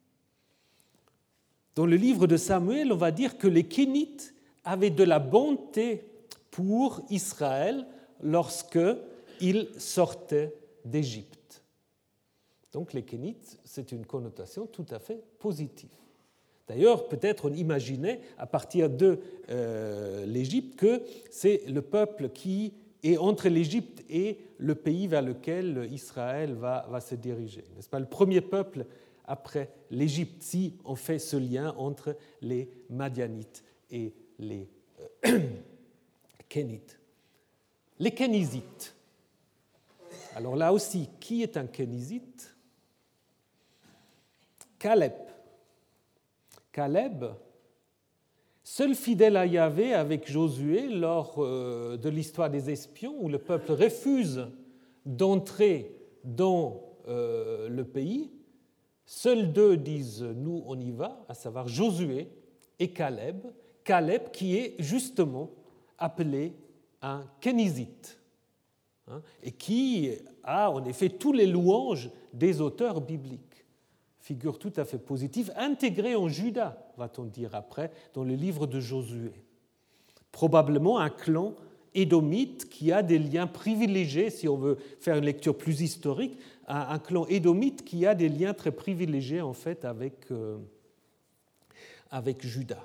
Dans le livre de Samuel, on va dire que les Kénites avaient de la bonté pour Israël lorsqu'ils sortaient d'Égypte. Donc les Kénites, c'est une connotation tout à fait positive. D'ailleurs, peut-être on imaginait à partir de l'Égypte que c'est le peuple qui est entre l'Égypte et le pays vers lequel Israël va se diriger. N'est-ce pas le premier peuple après l'Égypte, si on fait ce lien entre les Madianites et les Kénites. Les Kénizites. Alors là aussi, qui est un Kénizite ? Caleb. Caleb, seul fidèle à Yahvé avec Josué lors de l'histoire des espions, où le peuple refuse d'entrer dans le pays, seuls deux disent « nous, on y va », à savoir Josué et Caleb. Caleb qui est justement appelé un Kénizite, et qui a en effet tous les louanges des auteurs bibliques. Figure tout à fait positive, intégrée en Juda, va-t-on dire après, dans le livre de Josué. Probablement un clan édomite qui a des liens privilégiés, si on veut faire une lecture plus historique, un clan édomite qui a des liens très privilégiés en fait avec Juda.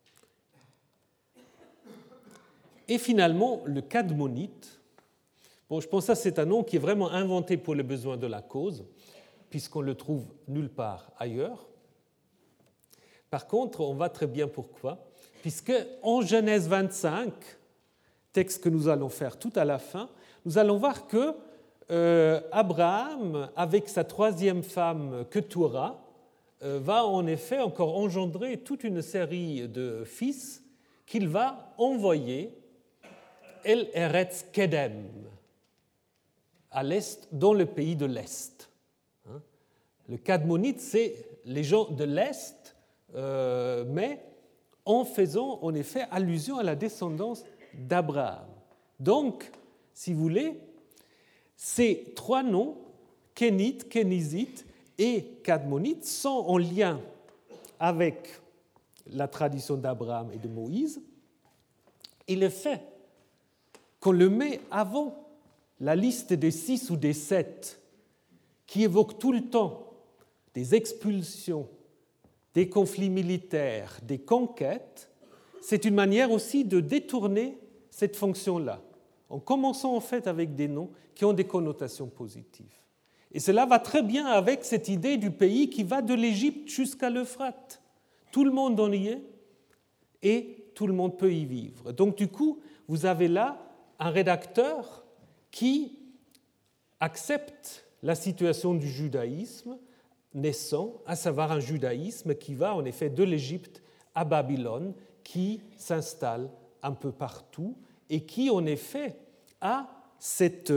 Et finalement, le Cadmonite. Bon, je pense que ça, c'est un nom qui est vraiment inventé pour les besoins de la cause, puisqu'on le trouve nulle part ailleurs. Par contre, on voit très bien pourquoi, puisque en Genèse 25, texte que nous allons faire tout à la fin, nous allons voir que Abraham, avec sa troisième femme Ketura, va en effet encore engendrer toute une série de fils qu'il va envoyer El Eretz Kedem, à l'est, dans le pays de l'Est. Le Cadmonite, c'est les gens de l'Est, mais en faisant en effet allusion à la descendance d'Abraham. Donc, si vous voulez, ces trois noms, Kénite, Kénizite et Cadmonite, sont en lien avec la tradition d'Abraham et de Moïse, et le fait qu'on le met avant la liste des 6 ou des 7 qui évoque tout le temps des expulsions, des conflits militaires, des conquêtes, c'est une manière aussi de détourner cette fonction-là, en commençant en fait avec des noms qui ont des connotations positives. Et cela va très bien avec cette idée du pays qui va de l'Égypte jusqu'à l'Euphrate. Tout le monde en y est et tout le monde peut y vivre. Donc du coup, vous avez là un rédacteur qui accepte la situation du judaïsme naissant, à savoir un judaïsme qui va en effet de l'Égypte à Babylone, qui s'installe un peu partout et qui en effet a cette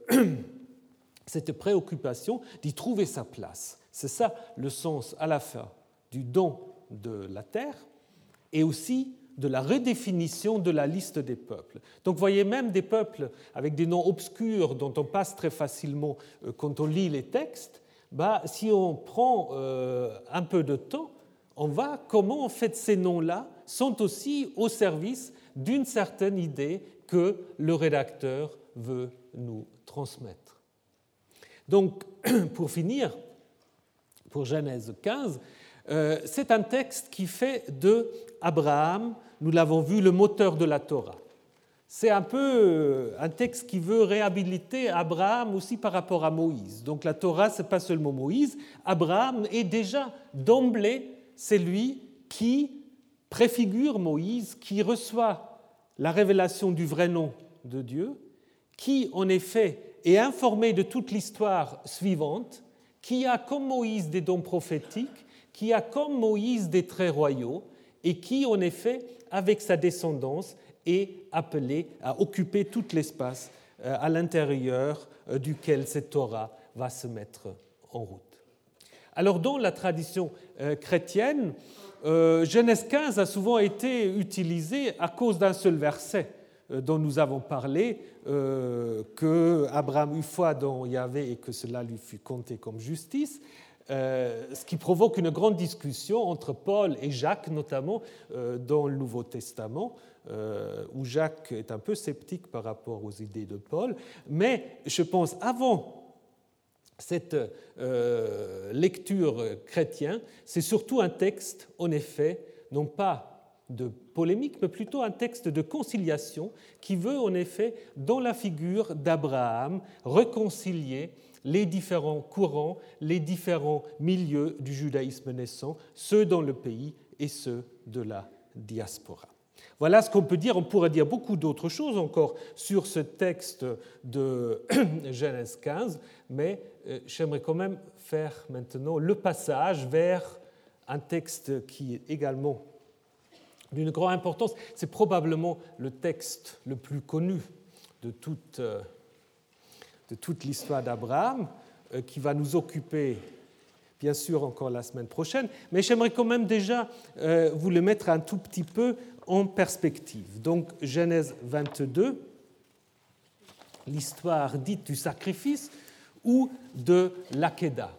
préoccupation d'y trouver sa place. C'est ça le sens à la fois du don de la terre et aussi de la redéfinition de la liste des peuples. Donc vous voyez même des peuples avec des noms obscurs dont on passe très facilement quand on lit les textes, si on prend un peu de temps, on voit comment en fait ces noms-là sont aussi au service d'une certaine idée que le rédacteur veut nous transmettre. Donc, pour finir, pour Genèse 15, c'est un texte qui fait de Abraham, nous l'avons vu, le moteur de la Torah. C'est un peu un texte qui veut réhabiliter Abraham aussi par rapport à Moïse. Donc la Torah, ce n'est pas seulement Moïse. Abraham est déjà d'emblée celui qui préfigure Moïse, qui reçoit la révélation du vrai nom de Dieu, qui en effet est informé de toute l'histoire suivante, qui a comme Moïse des dons prophétiques, qui a comme Moïse des traits royaux, et qui en effet, avec sa descendance, est appelé à occuper tout l'espace à l'intérieur duquel cette Torah va se mettre en route. Alors, dans la tradition chrétienne, Genèse 15 a souvent été utilisé à cause d'un seul verset dont nous avons parlé, que Abraham eut foi dans Yahvé et que cela lui fut compté comme justice, ce qui provoque une grande discussion entre Paul et Jacques, notamment dans le Nouveau Testament, où Jacques est un peu sceptique par rapport aux idées de Paul. Mais je pense, avant cette lecture chrétienne, c'est surtout un texte, en effet, non pas de polémique, mais plutôt un texte de conciliation qui veut, en effet, dans la figure d'Abraham, réconcilier les différents courants, les différents milieux du judaïsme naissant, ceux dans le pays et ceux de la diaspora. Voilà ce qu'on peut dire. On pourrait dire beaucoup d'autres choses encore sur ce texte de Genèse 15, mais j'aimerais quand même faire maintenant le passage vers un texte qui est également d'une grande importance. C'est probablement le texte le plus connu de toute l'histoire d'Abraham, qui va nous occuper, bien sûr, encore la semaine prochaine, mais j'aimerais quand même déjà vous le mettre un tout petit peu en perspective. Donc, Genèse 22, l'histoire dite du sacrifice ou de l'Akéda.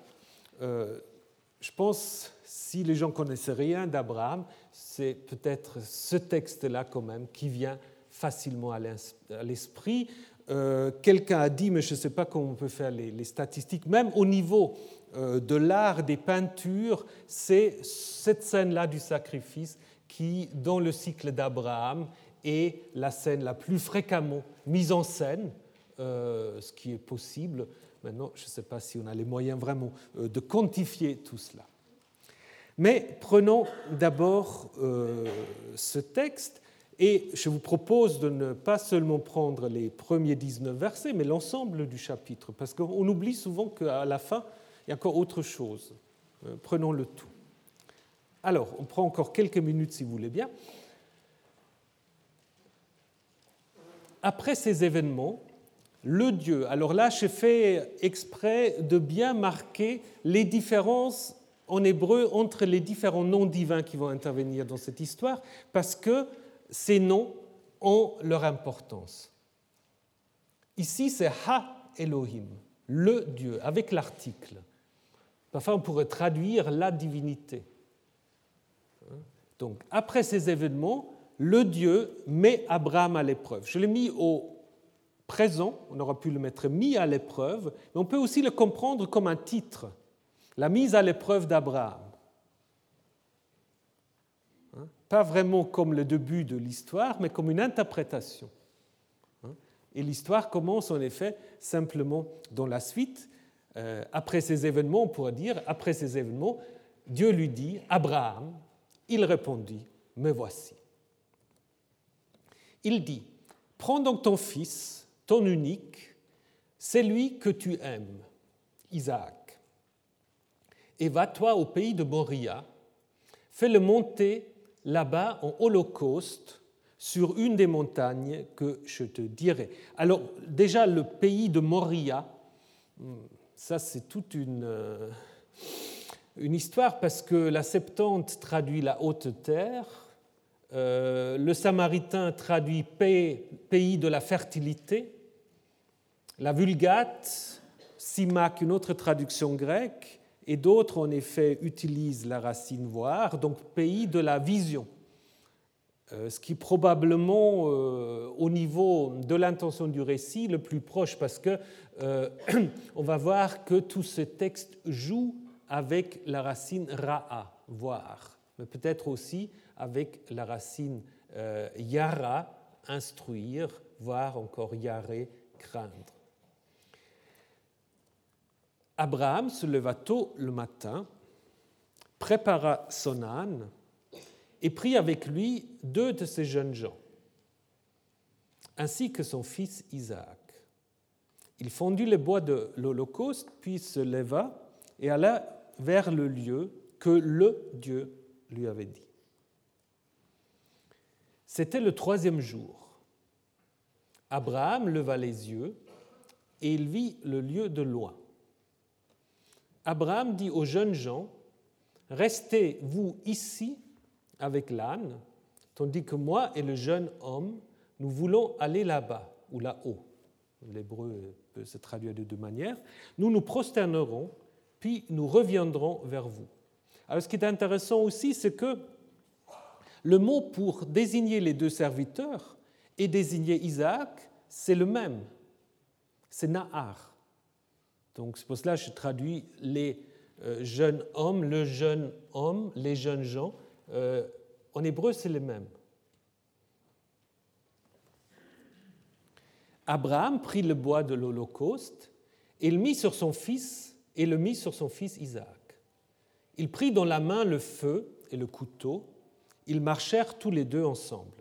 Je pense, si les gens ne connaissent rien d'Abraham, c'est peut-être ce texte-là quand même qui vient facilement à l'esprit. Quelqu'un a dit, mais je ne sais pas comment on peut faire les statistiques, même au niveau de l'art des peintures, c'est cette scène-là du sacrifice qui, dans le cycle d'Abraham, est la scène la plus fréquemment mise en scène, ce qui est possible. Maintenant, je ne sais pas si on a les moyens vraiment de quantifier tout cela. Mais prenons d'abord ce texte, et je vous propose de ne pas seulement prendre les premiers 19 versets, mais l'ensemble du chapitre, parce qu'on oublie souvent qu'à la fin, il y a encore autre chose. Prenons le tout. Alors, on prend encore quelques minutes si vous voulez bien. Après ces événements, le Dieu, alors là, j'ai fait exprès de bien marquer les différences en hébreu entre les différents noms divins qui vont intervenir dans cette histoire, parce que ces noms ont leur importance. Ici, c'est Ha Elohim, le Dieu, avec l'article. Parfois, on pourrait traduire la divinité. Donc, après ces événements, le Dieu met Abraham à l'épreuve. Je l'ai mis au présent, on aurait pu le mettre mis à l'épreuve, mais on peut aussi le comprendre comme un titre, la mise à l'épreuve d'Abraham. Pas vraiment comme le début de l'histoire, mais comme une interprétation. Et l'histoire commence en effet simplement dans la suite. Après ces événements, on pourrait dire, après ces événements, Dieu lui dit, Abraham, il répondit, me voici. Il dit, prends donc ton fils, ton unique, celui que tu aimes, Isaac, et va-toi au pays de Moria, fais-le monter là-bas en holocauste sur une des montagnes que je te dirai. Alors déjà le pays de Moria, ça c'est toute une histoire parce que la Septante traduit la haute terre, le Samaritain traduit pays de la fertilité, la Vulgate, Simac, une autre traduction grecque, et d'autres, en effet, utilisent la racine voir, donc pays de la vision. Ce qui est probablement, au niveau de l'intention du récit, le plus proche, parce que on va voir que tout ce texte joue avec la racine ra'a, voir, mais peut-être aussi avec la racine yara, instruire, voir encore yaré, craindre. Abraham se leva tôt le matin, prépara son âne et prit avec lui 2 de ses jeunes gens, ainsi que son fils Isaac. Il fondit le bois de l'Holocauste, puis se leva et alla vers le lieu que le Dieu lui avait dit. C'était le 3e jour. Abraham leva les yeux et il vit le lieu de loin. Abraham dit aux jeunes gens, « Restez, vous, ici, avec l'âne, tandis que moi et le jeune homme, nous voulons aller là-bas, ou là-haut. » L'hébreu peut se traduire de deux manières. « Nous nous prosternerons, puis nous reviendrons vers vous. » Alors, ce qui est intéressant aussi, c'est que le mot pour désigner les deux serviteurs et désigner Isaac, c'est le même. C'est Nahar. Donc, c'est pour cela que je traduis les jeunes hommes, le jeune homme, les jeunes gens. En hébreu, c'est le même. Abraham prit le bois de l'Holocauste et le mit sur son fils Isaac. Il prit dans la main le feu et le couteau. Ils marchèrent tous les deux ensemble.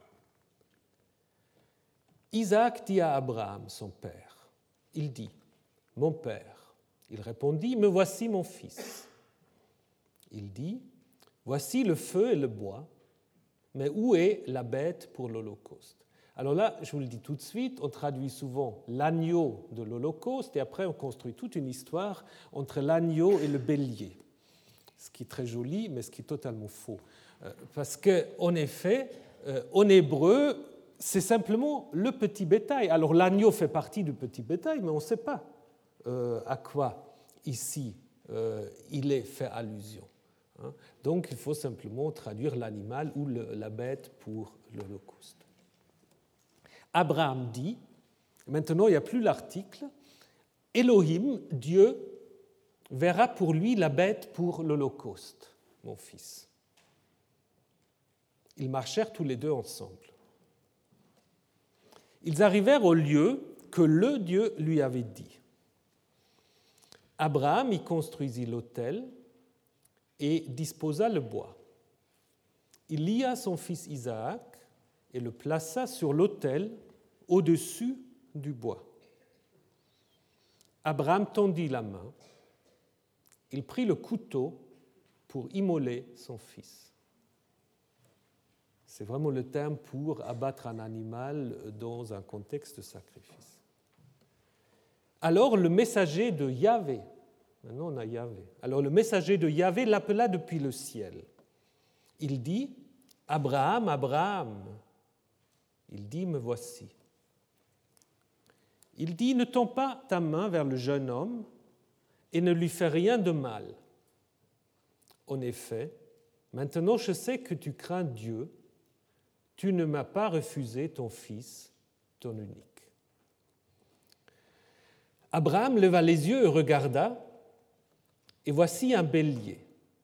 Isaac dit à Abraham, son père, il dit, « Mon père. » Il répondit, « Me voici mon fils. » Il dit, « Voici le feu et le bois, mais où est la bête pour l'Holocauste ?» Alors là, je vous le dis tout de suite, on traduit souvent l'agneau de l'Holocauste et après on construit toute une histoire entre l'agneau et le bélier. Ce qui est très joli, mais ce qui est totalement faux. Parce qu'en effet, en hébreu, c'est simplement le petit bétail. Alors l'agneau fait partie du petit bétail, mais on ne sait pas à quoi ici il est fait allusion. Donc il faut simplement traduire l'animal ou la bête pour l'Holocauste. Abraham dit, maintenant il n'y a plus l'article, Elohim, Dieu, verra pour lui la bête pour l'Holocauste, mon fils. Ils marchèrent tous les deux ensemble. Ils arrivèrent au lieu que le Dieu lui avait dit. Abraham y construisit l'autel et disposa le bois. Il lia son fils Isaac et le plaça sur l'autel au-dessus du bois. Abraham tendit la main. Il prit le couteau pour immoler son fils. C'est vraiment le terme pour abattre un animal dans un contexte de sacrifice. Alors le messager de Yahvé, maintenant on a Yahvé, alors le messager de Yahvé l'appela depuis le ciel. Il dit, « Abraham, Abraham !» Il dit, « Me voici. » Il dit, « Ne tends pas ta main vers le jeune homme et ne lui fais rien de mal. En effet, maintenant je sais que tu crains Dieu. Tu ne m'as pas refusé ton fils, ton unique. » Abraham leva les yeux et regarda, et voici un bélier.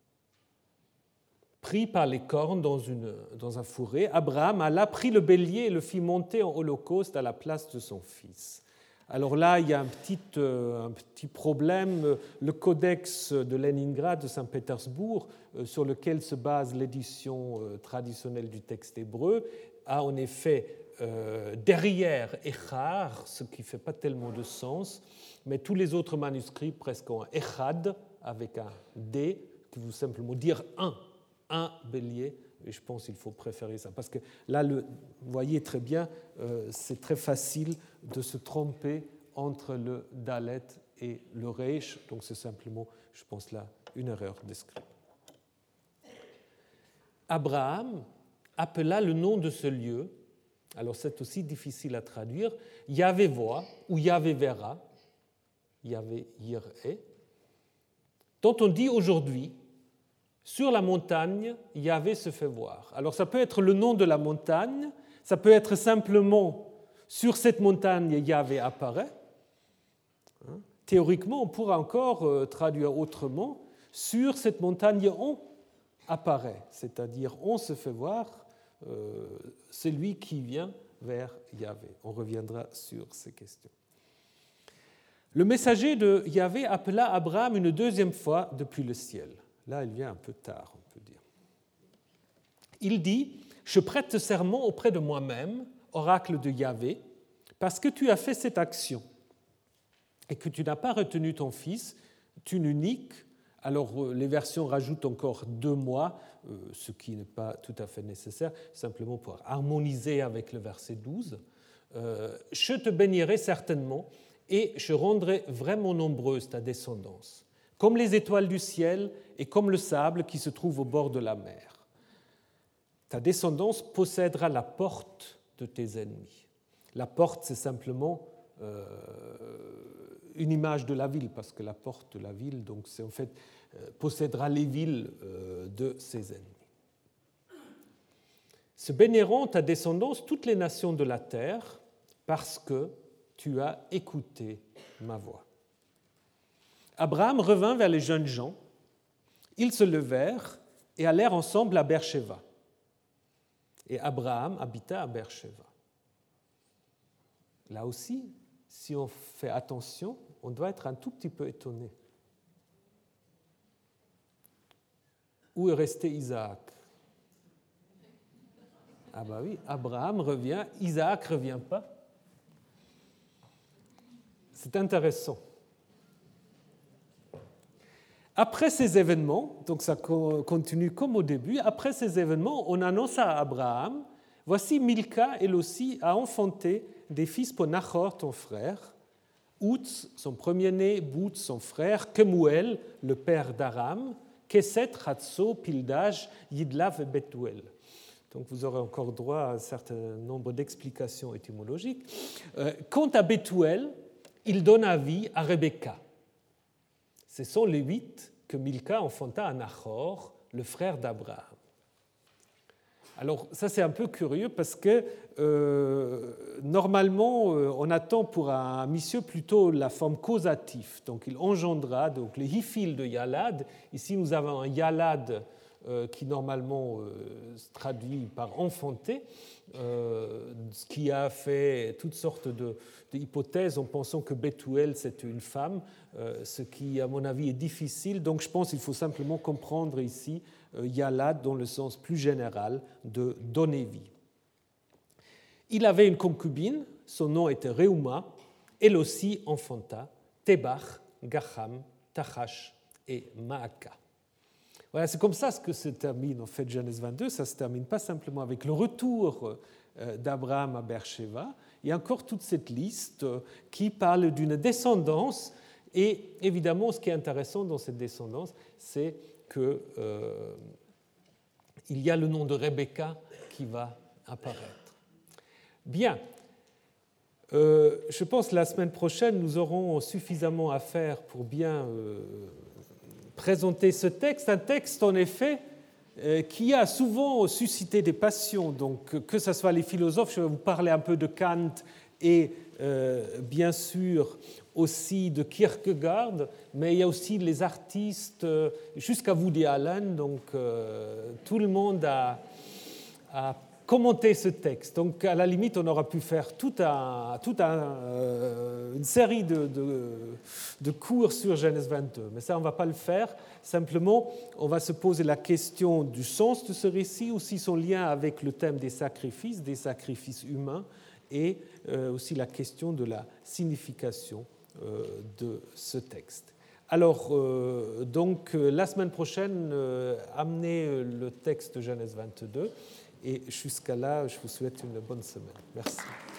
Pris par les cornes dans un fourré, Abraham alla, prit le bélier et le fit monter en holocauste à la place de son fils. Alors là, il y a un petit problème. Le codex de Leningrad de Saint-Pétersbourg, sur lequel se base l'édition traditionnelle du texte hébreu, a en effet derrière Echar, ce qui ne fait pas tellement de sens, mais tous les autres manuscrits presque ont un Echad avec un D, qui veut simplement dire un bélier. Et je pense qu'il faut préférer ça. Parce que là, vous voyez très bien, c'est très facile de se tromper entre le Dalet et le Reish. Donc c'est simplement, je pense là, une erreur de script. Abraham appela le nom de ce lieu, alors c'est aussi difficile à traduire, Yahvé voit ou Yahvé verra, Yahvé yir'e, dont on dit aujourd'hui, sur la montagne, Yahvé se fait voir. Alors ça peut être le nom de la montagne, ça peut être simplement sur cette montagne, Yahvé apparaît. Théoriquement, on pourra encore traduire autrement, sur cette montagne, on apparaît, c'est-à-dire on se fait voir, c'est lui qui vient vers Yahvé. On reviendra sur ces questions. Le messager de Yahvé appela Abraham une deuxième fois depuis le ciel. Là, il vient un peu tard, on peut dire. Il dit, « Je prête serment auprès de moi-même, oracle de Yahvé, parce que tu as fait cette action et que tu n'as pas retenu ton fils, ton unique. » Alors, les versions rajoutent encore 2 mois, ce qui n'est pas tout à fait nécessaire, simplement pour harmoniser avec le verset 12. « Je te bénirai certainement et je rendrai vraiment nombreuse ta descendance. comme les étoiles du ciel et comme le sable qui se trouve au bord de la mer. Ta descendance possédera la porte de tes ennemis. La porte, c'est simplement une image de la ville, parce que la porte de la ville, donc c'est en fait possédera les villes de ses ennemis. Se béniront ta descendance toutes les nations de la terre, parce que tu as écouté ma voix. Abraham revint vers les jeunes gens. Ils se levèrent et allèrent ensemble à Beersheba. Et Abraham habita à Beersheba. Là aussi, si on fait attention, on doit être un tout petit peu étonné. Où est resté Isaac? Ah ben oui, Abraham revient, Isaac ne revient pas. C'est intéressant. Après ces événements, donc ça continue comme au début, après ces événements, on annonce à Abraham, voici Milca, elle aussi, a enfanté des fils pour Nachor, ton frère, Outs, son premier-né, Bouts, son frère, Kemuel, le père d'Aram, Keset, Hatso, Pildaj, Yidlav et Bethuel. Donc vous aurez encore droit à un certain nombre d'explications étymologiques. Quant à Bethuel, il donna vie à Rebecca. Ce sont les 8 que Milca enfanta à Nachor, le frère d'Abraham. Alors ça c'est un peu curieux parce que normalement on attend pour un monsieur plutôt la forme causative. Donc il engendra donc le hifil de Yalad. Ici nous avons un Yalad qui normalement se traduit par enfanter, ce qui a fait toutes sortes d'hypothèses en pensant que Bethuel c'était une femme, ce qui à mon avis est difficile. Donc je pense qu'il faut simplement comprendre ici Yalad dans le sens plus général de donner vie. Il avait une concubine, son nom était Reuma, elle aussi enfanta Tebach, Gacham, Tachash et Maaka. Voilà, c'est comme ça que se termine en fait Genèse 22. Ça se termine pas simplement avec le retour d'Abraham à Beersheba. Il y a encore toute cette liste qui parle d'une descendance. Et évidemment, ce qui est intéressant dans cette descendance, c'est qu'il y a le nom de Rebecca qui va apparaître. Bien. Je pense que la semaine prochaine, nous aurons suffisamment à faire pour bien présenter ce texte, un texte en effet qui a souvent suscité des passions, donc que ce soit les philosophes, je vais vous parler un peu de Kant et bien sûr aussi de Kierkegaard, mais il y a aussi les artistes jusqu'à Woody Allen, donc tout le monde a commenté ce texte. Donc à la limite, on aura pu faire une série de cours sur Genèse 22, mais ça, on ne va pas le faire. Simplement, on va se poser la question du sens de ce récit, aussi son lien avec le thème des sacrifices humains, et aussi la question de la signification de ce texte. Alors, donc, la semaine prochaine, amenez le texte de Genèse 22. Et jusqu'à là, je vous souhaite une bonne semaine. Merci.